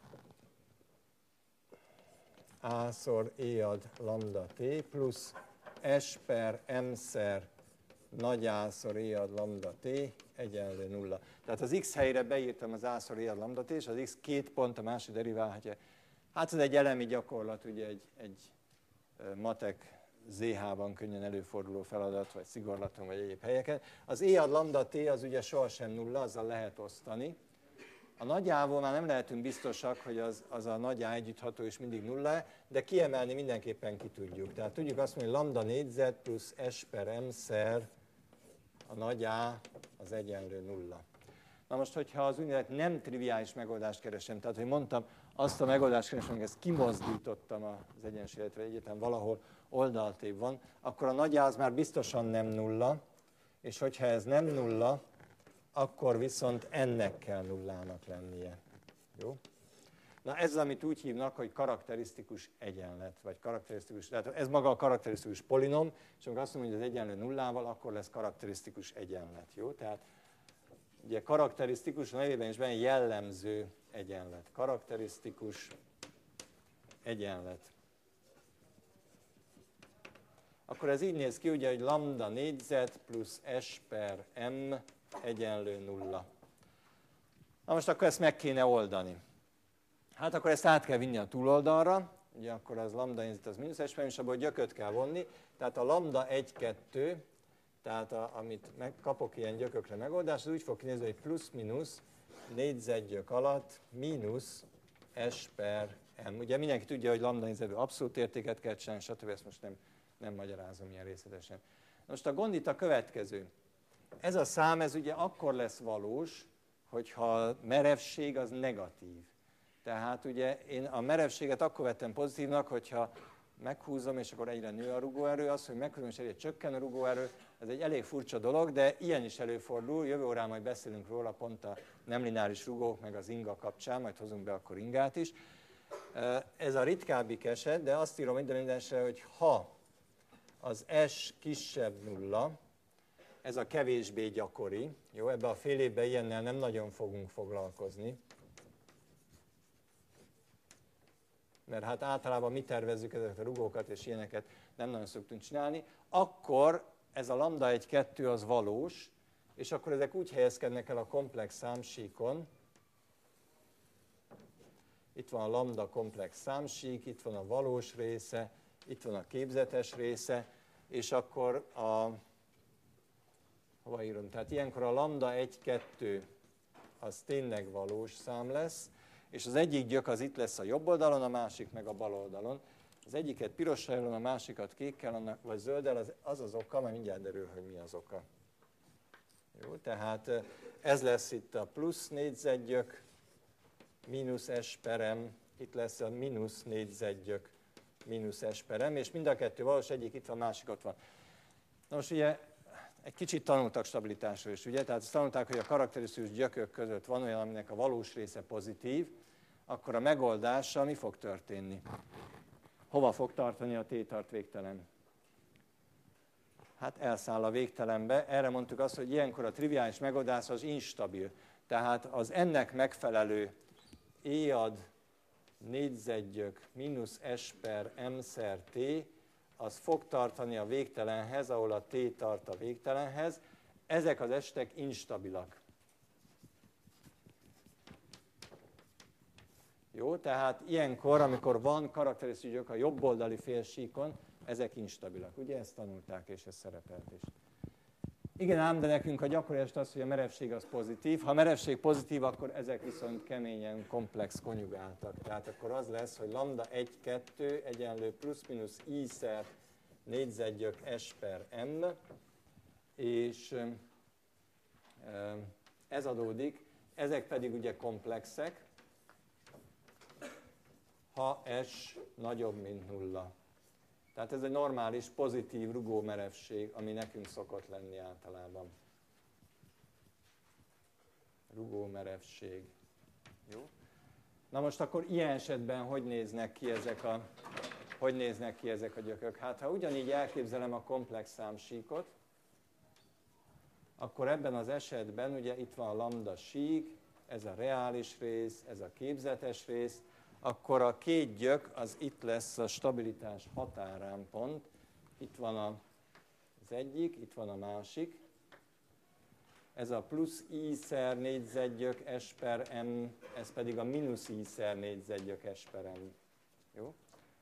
a-szor e ad lambda t plusz s per m-szer nagy A-szor e ad lambda t egyenlő 0. Tehát az x helyre beírtam az A-szor e ad lambda t, és az x két pont a másik deriválhatja. Hát ez egy elemi gyakorlat, ugye egy matek ZH-ban könnyen előforduló feladat, vagy szigorlaton, vagy egyéb helyeken. Az e ad lambda t az ugye sohasem 0, azzal lehet osztani. A nagy A-ból már nem lehetünk biztosak, hogy az a nagy A együttható és mindig 0, de kiemelni mindenképpen ki tudjuk. Tehát tudjuk azt mondani, hogy lambda négyzet plusz s per m-szer a nagy A az egyenlő 0. Na most, hogyha az úgynevezett nem triviális megoldást keresem, tehát, hogy mondtam, azt a megoldást keresem, hogy ezt kimozdítottam az egyensúlyletre, egyetem valahol oldaltébb van, akkor a nagy A az már biztosan nem 0, és hogyha ez nem 0, akkor viszont ennek kell nullának lennie. Jó? Na ez az, amit úgy hívnak, hogy karakterisztikus egyenlet, vagy karakterisztikus, tehát ez maga a karakterisztikus polinom, és amikor azt mondom, hogy az egyenlő nullával, akkor lesz karakterisztikus egyenlet. Jó? Tehát ugye karakterisztikus, a nevében is benne jellemző egyenlet. Karakterisztikus egyenlet. Akkor ez így néz ki, ugye, hogy lambda négyzet plusz s per m egyenlő 0. Na most akkor ezt meg kéne oldani. Hát akkor ezt át kell vinni a túloldalra, ugye akkor az lambda négyzet az mínusz s per, és abból gyököt kell vonni, tehát a lambda 1-2, tehát amit kapok ilyen gyökökre megoldást, az úgy fog kinézni, hogy plusz-minusz négyzetgyök alatt mínusz s per m. Ugye mindenki tudja, hogy lambda négyzetből abszolút értéket kell csinálni, stb. Ezt most nem magyarázom ilyen részletesen. Most a gond itt a következő. Ez a szám, ez ugye akkor lesz valós, hogyha a merevség az negatív. Tehát ugye én a merevséget akkor vettem pozitívnak, hogyha meghúzom, és akkor egyre nő a rugóerő, az, hogy meghúzom, és egyre csökken a rugóerő, ez egy elég furcsa dolog, de ilyen is előfordul, jövő órán majd beszélünk róla pont a nem lineáris rugók, meg az inga kapcsán, majd hozunk be akkor ingát is. Ez a ritkábbik eset, de azt írom mindenesetre, hogy ha az S kisebb nulla, ez a kevésbé gyakori, jó, ebben a fél évben ilyennel nem nagyon fogunk foglalkozni, mert hát általában mi tervezzük ezeket a rugókat, és ilyeneket nem nagyon szoktunk csinálni, akkor ez a lambda 1-2 az valós, és akkor ezek úgy helyezkednek el a komplex számsíkon, itt van a lambda komplex számsík, itt van a valós része, itt van a képzetes része, és akkor hova írom? Tehát ilyenkor a lambda 1-2 az tényleg valós szám lesz, és az egyik gyök az itt lesz a jobb oldalon, a másik meg a bal oldalon. Az egyiket pirossal, a másikat kékkel, vagy zölddel, az oka, mert mindjárt derül, hogy mi az oka. Jó, tehát ez lesz itt a plusz négyzetgyök, mínusz S per M, itt lesz a mínusz négyzetgyök, mínusz S per M, és mind a kettő valós, egyik itt van, másik ott van. Na most ugye egy kicsit tanultak stabilitásról is, ugye? Tehát azt tanulták, hogy a karakterisztikus gyökök között van olyan, aminek a valós része pozitív, akkor a megoldással mi fog történni? Hova fog tartani a t-tart végtelen? Hát elszáll a végtelenbe. Erre mondtuk azt, hogy ilyenkor a triviális megoldás az instabil. Tehát az ennek megfelelő e-ad négyzetgyök mínusz S per M szer T, az fog tartani a végtelenhez, ahol a T tart a végtelenhez. Ezek az estek instabilak. Jó, tehát ilyenkor, amikor van karakterisztikus gyök a jobb oldali félsíkon, ezek instabilak. Ugye ezt tanulták, és ez szerepelt is. Igen ám, de nekünk a gyakori eset az, hogy a merevség az pozitív. Ha a merevség pozitív, akkor ezek viszont keményen komplex konjugáltak. Tehát akkor az lesz, hogy lambda 1, 2 egyenlő plusz-minusz I szer négyzetgyök S per M, és ez adódik, ezek pedig ugye komplexek, ha S nagyobb, mint nulla. Tehát ez egy normális, pozitív rugómerevség, ami nekünk szokott lenni általában. Rugómerevség. Jó? Na most akkor ilyen esetben hogy néznek ki ezek a gyökök? Hát ha ugyanígy elképzelem a komplex számsíkot, akkor ebben az esetben ugye itt van a lambda sík, ez a reális rész, ez a képzetes rész, akkor a két gyök az itt lesz a stabilitás határán pont. Itt van az egyik, itt van a másik. Ez a plusz I szer négyzetgyök S per M, ez pedig a mínusz I szer négyzetgyök S per M. Jó?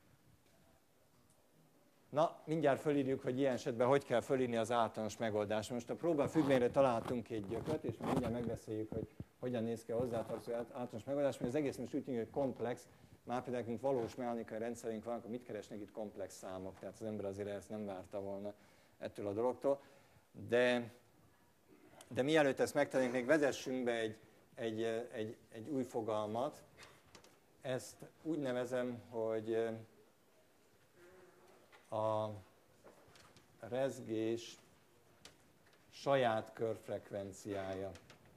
Na, mindjárt fölírjuk, hogy ilyen esetben hogy kell fölírni az általános megoldást. Most a próbafüggvényre találtunk két gyököt, és mindjárt megbeszéljük, hogy hogyan néz ki a hozzátartozó általános megoldás, mert az egész most úgy tűnik, hogy komplex, már például nekünk valós mechanikai rendszerünk van, akkor mit keresnek itt komplex számok, tehát az ember azért ezt nem várta volna ettől a dologtól. De mielőtt ezt megtennénk, még vezessünk be egy új fogalmat. Ezt úgy nevezem, hogy a rezgés saját körfrekvenciája.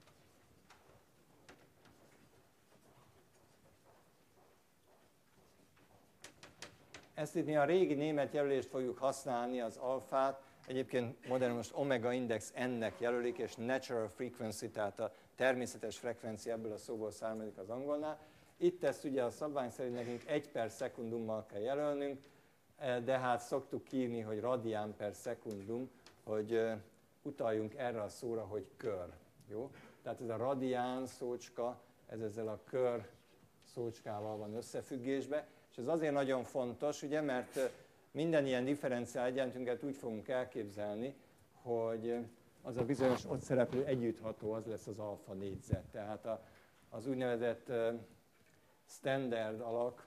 Ezt itt mi a régi német jelölést fogjuk használni, az alfát, egyébként modern most omega index n-nek jelölik, és natural frequency, tehát a természetes frekvencia ebből a szóból származik az angolnál. Itt ezt ugye a szabvány szerint nekünk 1 per szekundummal kell jelölnünk, de hát szoktuk írni, hogy radián per szekundum, hogy utaljunk erre a szóra, hogy kör. Jó? Tehát ez a radián szócska, ez ezzel a kör szócskával van összefüggésben, és ez azért nagyon fontos, ugye, mert minden ilyen differenciál egyenletünket úgy fogunk elképzelni, hogy az a bizonyos ott szereplő együttható, az lesz az alfa négyzet. Tehát az úgynevezett standard alak,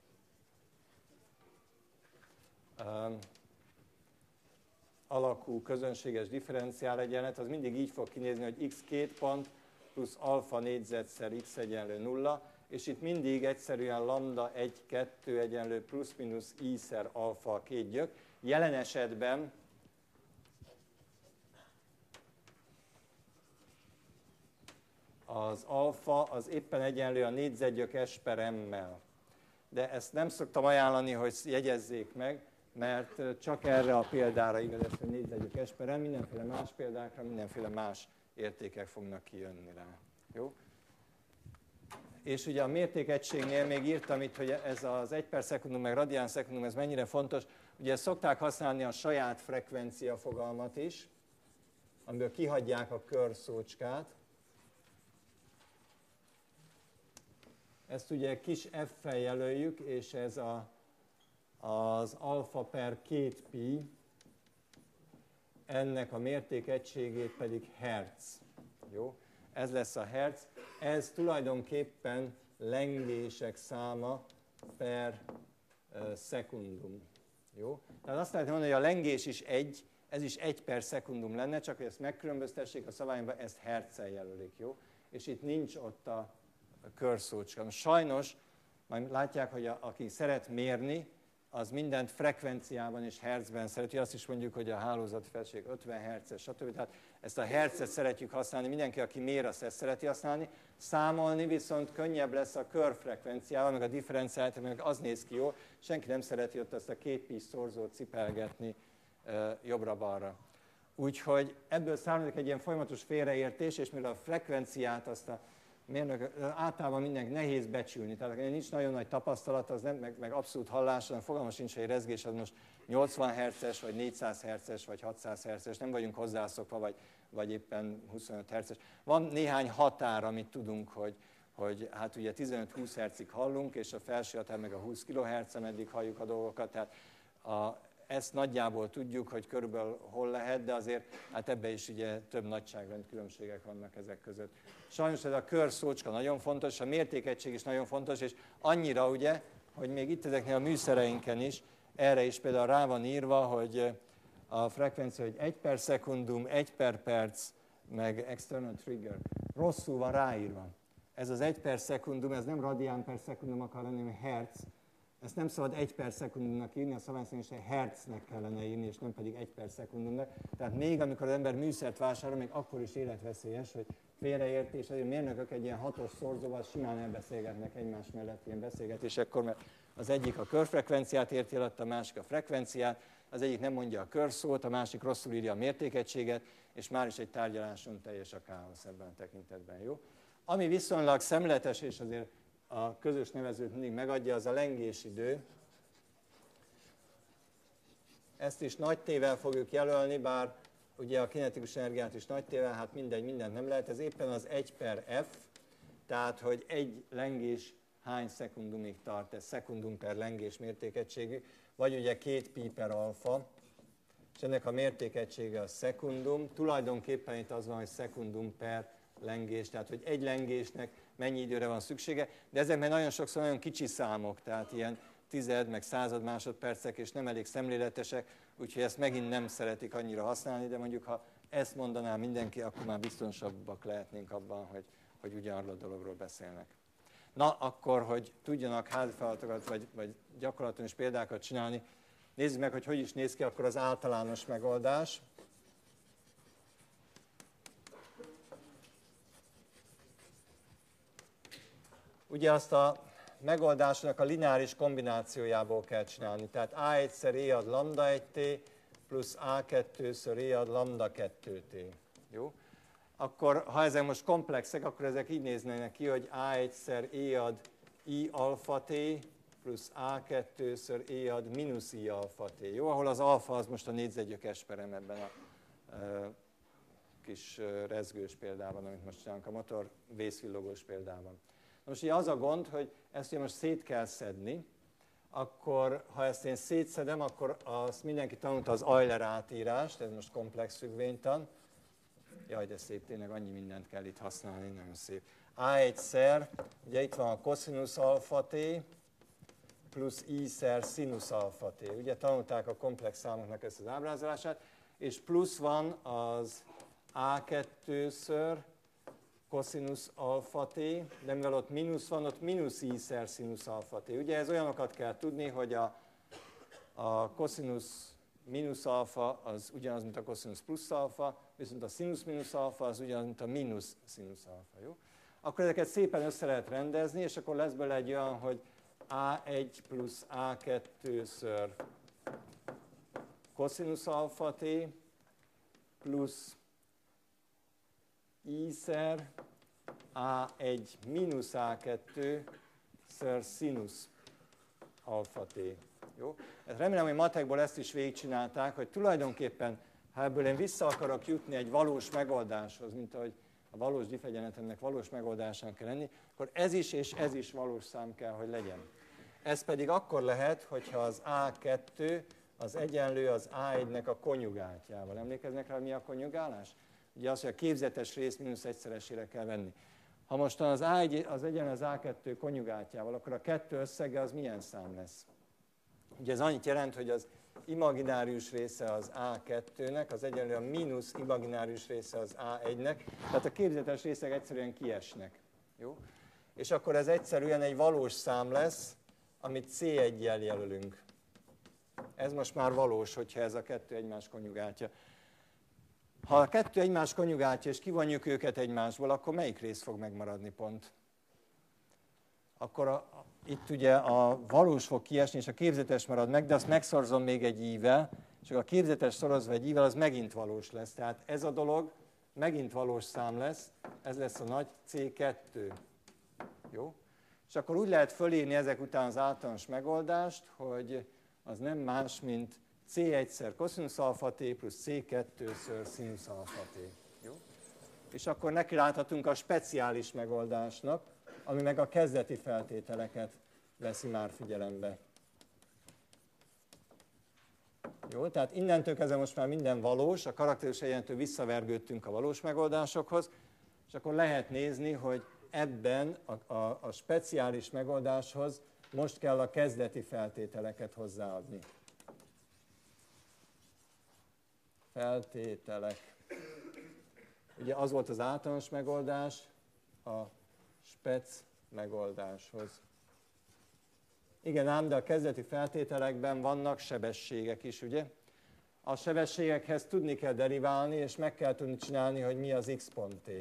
alakú közönséges differenciál egyenlet, az mindig így fog kinézni, hogy x két pont plusz alfa négyzetszer x egyenlő nulla, és itt mindig egyszerűen lambda 1, 2 egyenlő plusz-minusz i szer alfa a két gyök. Jelen esetben az alfa az éppen egyenlő a négyzetgyök S per M-mel. De ezt nem szoktam ajánlani, hogy jegyezzék meg, mert csak erre a példára igaz, hogy négyzetgyök S per M, mindenféle más példákra, mindenféle más értékek fognak kijönni rá. Jó? És ugye a mértékegységnél még írtam itt, hogy ez az 1 per szekundum meg radián szekundum, ez mennyire fontos. Ugye szokták használni a saját frekvencia fogalmat is, amiből kihagyják a körszócskát. Ezt ugye kis f-fel jelöljük, és ez az alfa per 2pi, ennek a mértékegységét pedig hertz. Jó? Ez lesz a hertz. Ez tulajdonképpen lengések száma per szekundum. Jó? Tehát azt lehet mondani, hogy a lengés is egy ez is 1 per szekundum lenne, csak hogy ezt megkülönböztessék a szabályban, ezt hertzel jelölik, jó? És itt nincs ott a körszócska. Sajnos, majd látják, hogy aki szeret mérni, az mindent frekvenciában és hertzben szereti. Azt is mondjuk, hogy a hálózati felség 50 Hz, stb. Tehát ezt a hertzet szeretjük használni, mindenki, aki mér, azt ezt szereti használni. Számolni viszont könnyebb lesz a körfrekvenciával, meg a differenciáltal, meg az néz ki jól. Senki nem szereti ott azt a 2 pi szorzót cipelgetni jobbra-balra. Úgyhogy ebből származik egy ilyen folyamatos félreértés, és mivel a frekvenciát azt a mérnök általában mindenki nehéz becsülni. Tehát nincs nagyon nagy tapasztalat, az nem, meg abszolút hallás, hanem fogalma sincs, hogy rezgés az most 80 Hz-es, vagy 400 Hz-es, vagy 600 Hz-es, nem vagyunk hozzászokva, vagy éppen 25 Hz-es. Van néhány határ, amit tudunk, hogy hát ugye 15-20 Hz-ig hallunk, és a felső határ meg a 20 kHz, ameddig halljuk a dolgokat. Tehát ezt nagyjából tudjuk, hogy körülbelül hol lehet, de azért hát ebben is ugye több nagyságrend különbségek vannak ezek között. Sajnos ez a körszócska nagyon fontos, a mértékegység is nagyon fontos, és annyira ugye, hogy még itt ezeknél a műszereinken is, erre is például rá van írva, hogy a frekvencia, hogy 1 per szekundum, 1 per perc, meg external trigger. Rosszul van ráírva. Ez az 1 per szekundum, ez nem radián per szekundum akar lenni, hanem hertz. Ezt nem szabad 1 per szekundumnak írni, a szabály szerint hertznek kellene írni, és nem pedig 1 per szekundumnak. Tehát még amikor az ember műszert vásárol, még akkor is életveszélyes, hogy félreértés, azért mérnökök egy ilyen 6-os szorzóval simán elbeszélgetnek egymás mellett ilyen beszélgetésekkor, mert az egyik a körfrekvenciát érti alatt, a másik a frekvenciát, az egyik nem mondja a körszót, a másik rosszul írja a mértékegységet, és már is egy tárgyaláson teljes a káosz ebben a tekintetben, jó? Ami viszonylag szemléletes, és azért a közös nevezőt mindig megadja, az a lengésidő. Ezt is nagy T-vel fogjuk jelölni, bár ugye a kinetikus energiát is nagy T-vel, hát mindegy, mindent nem lehet. Ez éppen az 1 per F, tehát hogy egy lengés hány szekundumig tart, ez szekundum per lengés mértékegységű, vagy ugye 2 pi per alfa, és ennek a mértékegysége a szekundum. Tulajdonképpen itt az van, hogy szekundum per lengés, tehát hogy egy lengésnek mennyi időre van szüksége, de ezekben nagyon sokszor nagyon kicsi számok, tehát ilyen 10 meg 100 másodpercek, és nem elég szemléletesek, úgyhogy ezt megint nem szeretik annyira használni, de mondjuk ha ezt mondaná mindenki, akkor már biztonsabbak lehetnénk abban, hogy ugyanarról a dologról beszélnek. Na, akkor, hogy tudjanak házi feladatokat, vagy gyakorlaton is példákat csinálni, nézzük meg, hogy is néz ki akkor az általános megoldás. Ugye azt a megoldásnak a lineáris kombinációjából kell csinálni. Tehát A1-szer E ad lambda 1t plusz A2-ször E ad lambda 2t. Jó? Akkor, ha ezek most komplexek, akkor ezek így néznének ki, hogy A1-szer E ad I alfa t plusz A2-ször E ad mínusz I alfa t. Jó? Ahol az alfa az most a négyzetgyökersperem ebben a kis rezgős példában, amit most csinálunk, a motor vészvillogós példában. Most ugye az a gond, hogy ezt ugye most szét kell szedni, akkor ha ezt én szétszedem, akkor azt mindenki tanulta az Euler átírást, ez most komplex függvénytan. Jaj, de szép, tényleg annyi mindent kell itt használni, nagyon szép. A1-szer, ugye itt van a cosinus alfa t plusz I-szer sinus alfa t. Ugye tanulták a komplex számoknak ezt az ábrázolását, és plusz van az A2-ször cosinus alfa t, de mivel ott mínusz van, ott mínusz I-szer sinus alfa t. Ugye ez olyanokat kell tudni, hogy a cosinus mínusz alfa az ugyanaz, mint a cosinus plusz alfa, viszont a sinus mínusz alfa az ugyanaz, mint a mínusz sinus alfa. Jó? Akkor ezeket szépen össze lehet rendezni, és akkor lesz belőle egy olyan, hogy A1 plusz A2-ször cosinus alfa t plusz I-szer A1 mínusz A2-ször sinus alfa t. Jó? Remélem, hogy matekból ezt is végigcsinálták, hogy tulajdonképpen, ha ebből én vissza akarok jutni egy valós megoldáshoz, mint ahogy a valós diffegyenetemnek valós megoldásán kell lenni, akkor ez is és ez is valós szám kell, hogy legyen. Ez pedig akkor lehet, hogyha az A2 az egyenlő az A1-nek a konjugáltjával. Emlékeznek rá, hogy mi a konjugálás? Ugye az, hogy a képzetes rész mínusz egyszeresére kell venni. Ha mostan az A1 az egyenlő az A2 konjugáltjával, akkor a kettő összege az milyen szám lesz? Ugye ez annyit jelent, hogy az imaginárius része az A2-nek, az egyenlő a mínusz imaginárius része az A1-nek, tehát a képzetes részek egyszerűen kiesnek. Jó? És akkor ez egyszerűen egy valós szám lesz, amit C1-jel jelölünk. Ez most már valós, hogyha ez a kettő egymás konjugáltja. Ha a kettő egymás konjugáltja, és kivonjuk őket egymásból, akkor melyik rész fog megmaradni pont? Akkor itt ugye a valós fog kiesni, és a képzetes marad meg, de azt megszorzom még egy i-vel, és a képzetes szorozva egy i-vel, az megint valós lesz. Tehát ez a dolog megint valós szám lesz, ez lesz a nagy C2. Jó? És akkor úgy lehet fölírni ezek után az általános megoldást, hogy az nem más, mint C1-szer koszinusz alfa t plusz C2-ször szinusz alfa t. Jó? És akkor nekiláthatunk a speciális megoldásnak, ami meg a kezdeti feltételeket veszi már figyelembe. Jó, tehát innentől kezdve most már minden valós, a karakteris egyentől visszavergődtünk a valós megoldásokhoz, és akkor lehet nézni, hogy ebben a speciális megoldáshoz most kell a kezdeti feltételeket hozzáadni. Feltételek. Ugye az volt az általános megoldás a spec megoldáshoz. Igen ám, de a kezdeti feltételekben vannak sebességek is, ugye? A sebességekhez tudni kell deriválni, és meg kell tudni csinálni, hogy mi az x pont t.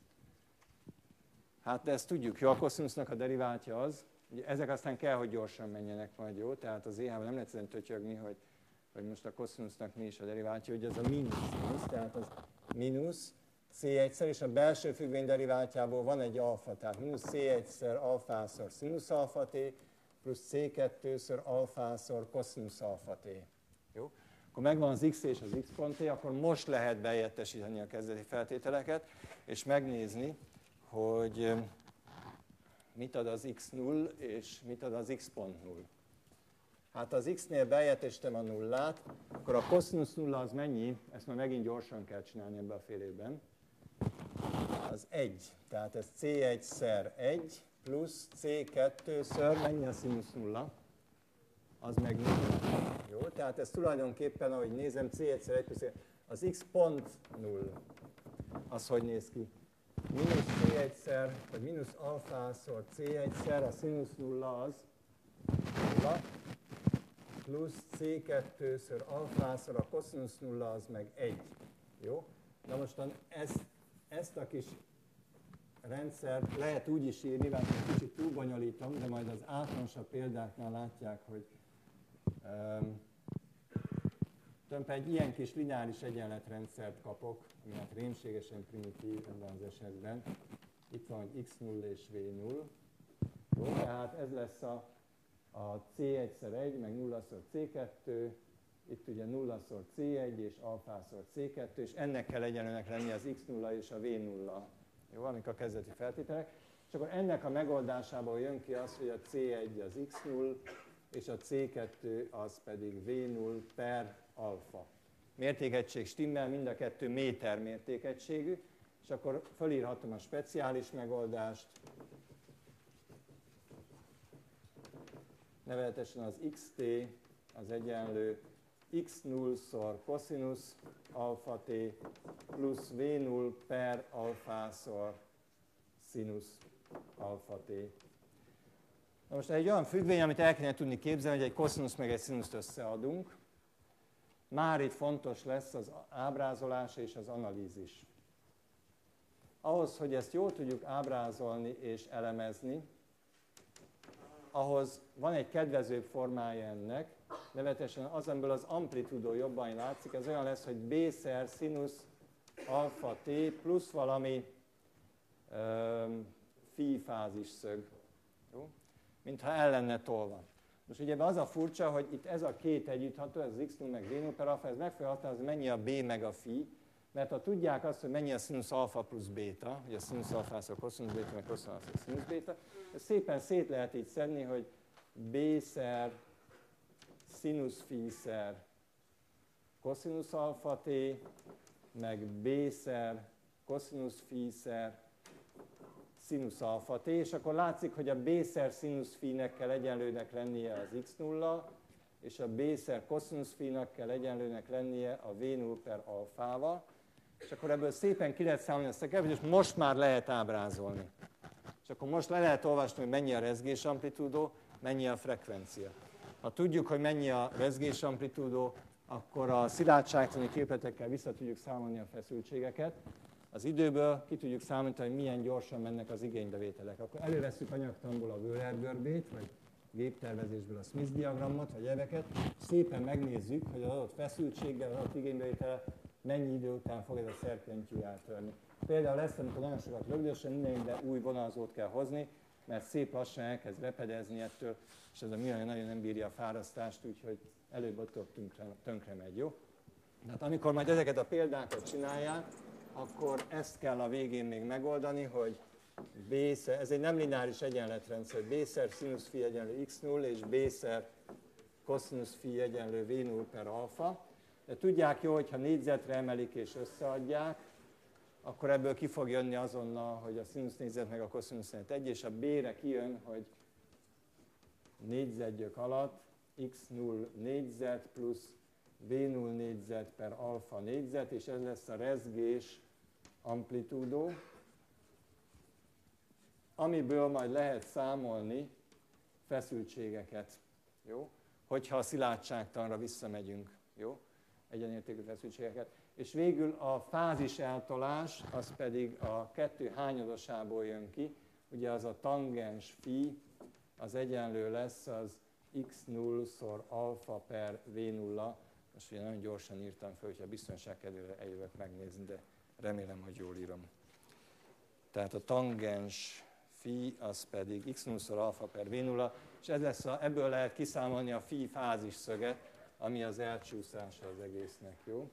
Hát de ezt tudjuk, jó, a koszinusznak a deriváltja az, ugye ezek aztán kell, hogy gyorsan menjenek majd, jó? Tehát az EH-ben nem lehet ezen tötyögni, hogy most a koszinusznak mi is a deriváltja, ugye ez a mínusz, tehát az mínusz C1-szer, és a belső függvény deriváltjából van egy alfa, tehát mínusz C1-szer alfászor szinusz alfa t, plusz C2-ször alfászor koszinusz alfa t. Jó? Akkor megvan az x és az x pont t, akkor most lehet behelyettesíteni a kezdeti feltételeket, és megnézni, hogy mit ad az x0 és mit ad az x pont 0. Hát az x-nél behelyettesítem a nullát, akkor a koszinusz nulla az mennyi? Ezt már megint gyorsan kell csinálni ebben a fél évben. Az 1, tehát ez C1-szer 1 plusz C2-ször, mennyi a szinusz nulla? Az meg 0. Jó, tehát ez tulajdonképpen, ahogy nézem, C1-szer 1 plusz az x pont 0. Az hogy néz ki? Mínusz C1-szer, vagy mínusz alfászor C1-szer, a szinusz nulla az 0, plusz C2-ször alfászor, a koszinusz nulla az meg 1. Jó? Na mostan ezt a kis rendszert lehet úgy is írni, mert egy kicsit túlbonyolítom, de majd az általánosabb példáknál látják, hogy tulajdonképpen egy ilyen kis lineáris egyenletrendszert kapok, ami hát rémségesen primitív ebben az esetben. Itt van, hogy x0 és v0. Jó, tehát ez lesz a C1-szer 1, meg 0-szor C2, itt ugye 0-szor C1 és alfászor C2, és ennek kell egyenlőnek lenni az x0 és a v0. Jó, amik a kezdeti feltételek. És akkor ennek a megoldásából jön ki az, hogy a C1 az x0, és a C2 az pedig v0 per alfa. Mértékegység stimmel, mind a kettő méter mértékegységű, és akkor felírhatom a speciális megoldást. Nevezetesen az xt az egyenlő x0-szor koszinusz alfa t plusz v0 per alfászor szinusz alfa t. Na most egy olyan függvény, amit el kéne tudni képzelni, hogy egy koszinusz meg egy színuszt összeadunk. Már itt fontos lesz az ábrázolás és az analízis. Ahhoz, hogy ezt jól tudjuk ábrázolni és elemezni, ahhoz van egy kedvezőbb formája ennek, nevetesen az, amiből az amplitúdó jobban látszik, ez olyan lesz, hogy b-szer szinusz alfa t plusz valami phi fázisszög, jó? Mintha el lenne tolva. Most ugye az a furcsa, hogy itt ez a két együttható, ez az x0 meg v0 per alfa, ez meg fogja határozni, mennyi a b meg a phi, mert ha tudják azt, hogy mennyi a szinusz alfa plusz béta, ugye a szinusz alfászor koszinusz béta, meg koszinusz alfászor szinusz béta, ezt szépen szét lehet így szedni, hogy b-szer szinusz phi-szer koszinusz alfa t, meg b-szer koszinusz phi-szer szinusz alfa t, és akkor látszik, hogy a b-szer szinusz phi-nek kell egyenlőnek lennie az x0, és a B-szer cosinus phi-nak kell egyenlőnek lennie a V0 per alfával, és akkor ebből szépen ki lehet számolni ezt a kettőt, és most már lehet ábrázolni. És akkor most le lehet olvasni, hogy mennyi a rezgésamplitúdó, mennyi a frekvencia. Ha tudjuk, hogy mennyi a rezgésamplitúdó, akkor a szilárdságtani képletekkel vissza tudjuk számolni a feszültségeket. Az időből ki tudjuk számolni, hogy milyen gyorsan mennek az igénybevételek. Akkor elővesszük anyagtanból a Wöhler-görbét, vagy géptervezésből a Smith-diagramot, vagy eveket, szépen megnézzük, hogy az adott feszültséggel, az adott igénybevétele mennyi idő után fog ez a szerkentyű eltörni. Például lesz, amikor nagyon sokat lögdösen, mindenre új vonalzót kell hozni, mert szép lassan elkezd repedezni ettől, és ez a műanyag nagyon nem bírja a fárasztást, úgyhogy előbb-utóbb tönkre megy, jó? Tehát amikor majd ezeket a példákat csinálják, akkor ezt kell a végén még megoldani, hogy B-szer, ez egy nem lineáris egyenletrendszer, B-szer sinus phi egyenlő x0, és B-szer cosinus phi egyenlő V0 per alfa. De tudják jó, hogyha négyzetre emelik és összeadják, akkor ebből ki fog jönni azonnal, hogy a sinus négyzet meg a cosinus négyzet egy, és a B-re kijön, hogy négyzetgyök alatt x0 négyzet plusz V0 négyzet per alfa négyzet, és ez lesz a rezgés amplitúdó, amiből majd lehet számolni feszültségeket, jó? Hogyha a szilárdságtanra visszamegyünk, jó? Egyenértékű feszültségeket. És végül a fázis eltolás, az pedig a kettő hányadosából jön ki, ugye az a tangens phi, az egyenlő lesz az x0 szor alfa per v0, most ugye nagyon gyorsan írtam fel, hogyha biztonság kedvére eljövök megnézni, de remélem, hogy jól írom. Tehát a tangens phi, az pedig x0 szor alfa per v0, és ez lesz ebből lehet kiszámolni a phi fázis szöget, ami az elcsúszása az egésznek, jó?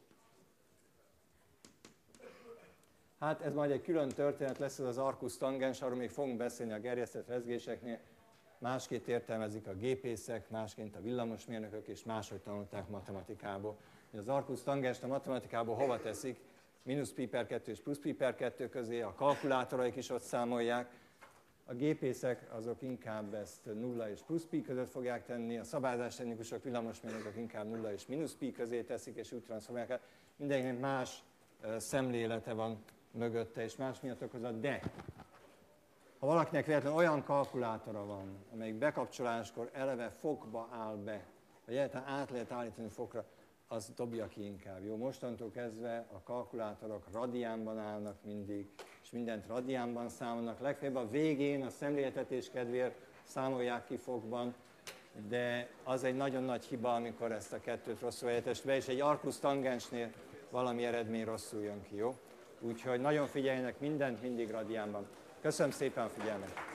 Hát ez majd egy külön történet lesz, ez az arcus tangens, arról még fogunk beszélni a gerjesztett rezgéseknél. Másképp értelmezik a gépészek, másként a villamosmérnökök, és máshogy tanulták matematikából. Az arcus tangenst a matematikából hova teszik? Mínusz pi per 2 és plusz pi per 2 közé, a kalkulátoraik is ott számolják. A gépészek azok inkább ezt 0 és plusz pi között fogják tenni, a szabályzástechnikusok, villamosmérnökök inkább 0 és mínusz pi közé teszik, és úgy transformálják el. Mindenkinek más szemlélete van mögötte, és más miatt okozza, de ha valakinek véletlenül olyan kalkulátora van, amelyik bekapcsoláskor eleve fokba áll be, vagy egyáltalán át lehet állítani fokra, az dobja ki inkább. Jó, mostantól kezdve a kalkulátorok radiánban állnak mindig, és mindent radiánban számolnak. Legfeljebb a végén a szemléltetés kedvéért számolják ki fokban, de az egy nagyon nagy hiba, amikor ezt a kettőt rosszul helyettesít be, és egy arcus tangensnél valami eredmény rosszul jön ki, jó? Úgyhogy nagyon figyeljenek, mindent mindig radiánban. Köszönöm szépen a figyelmet!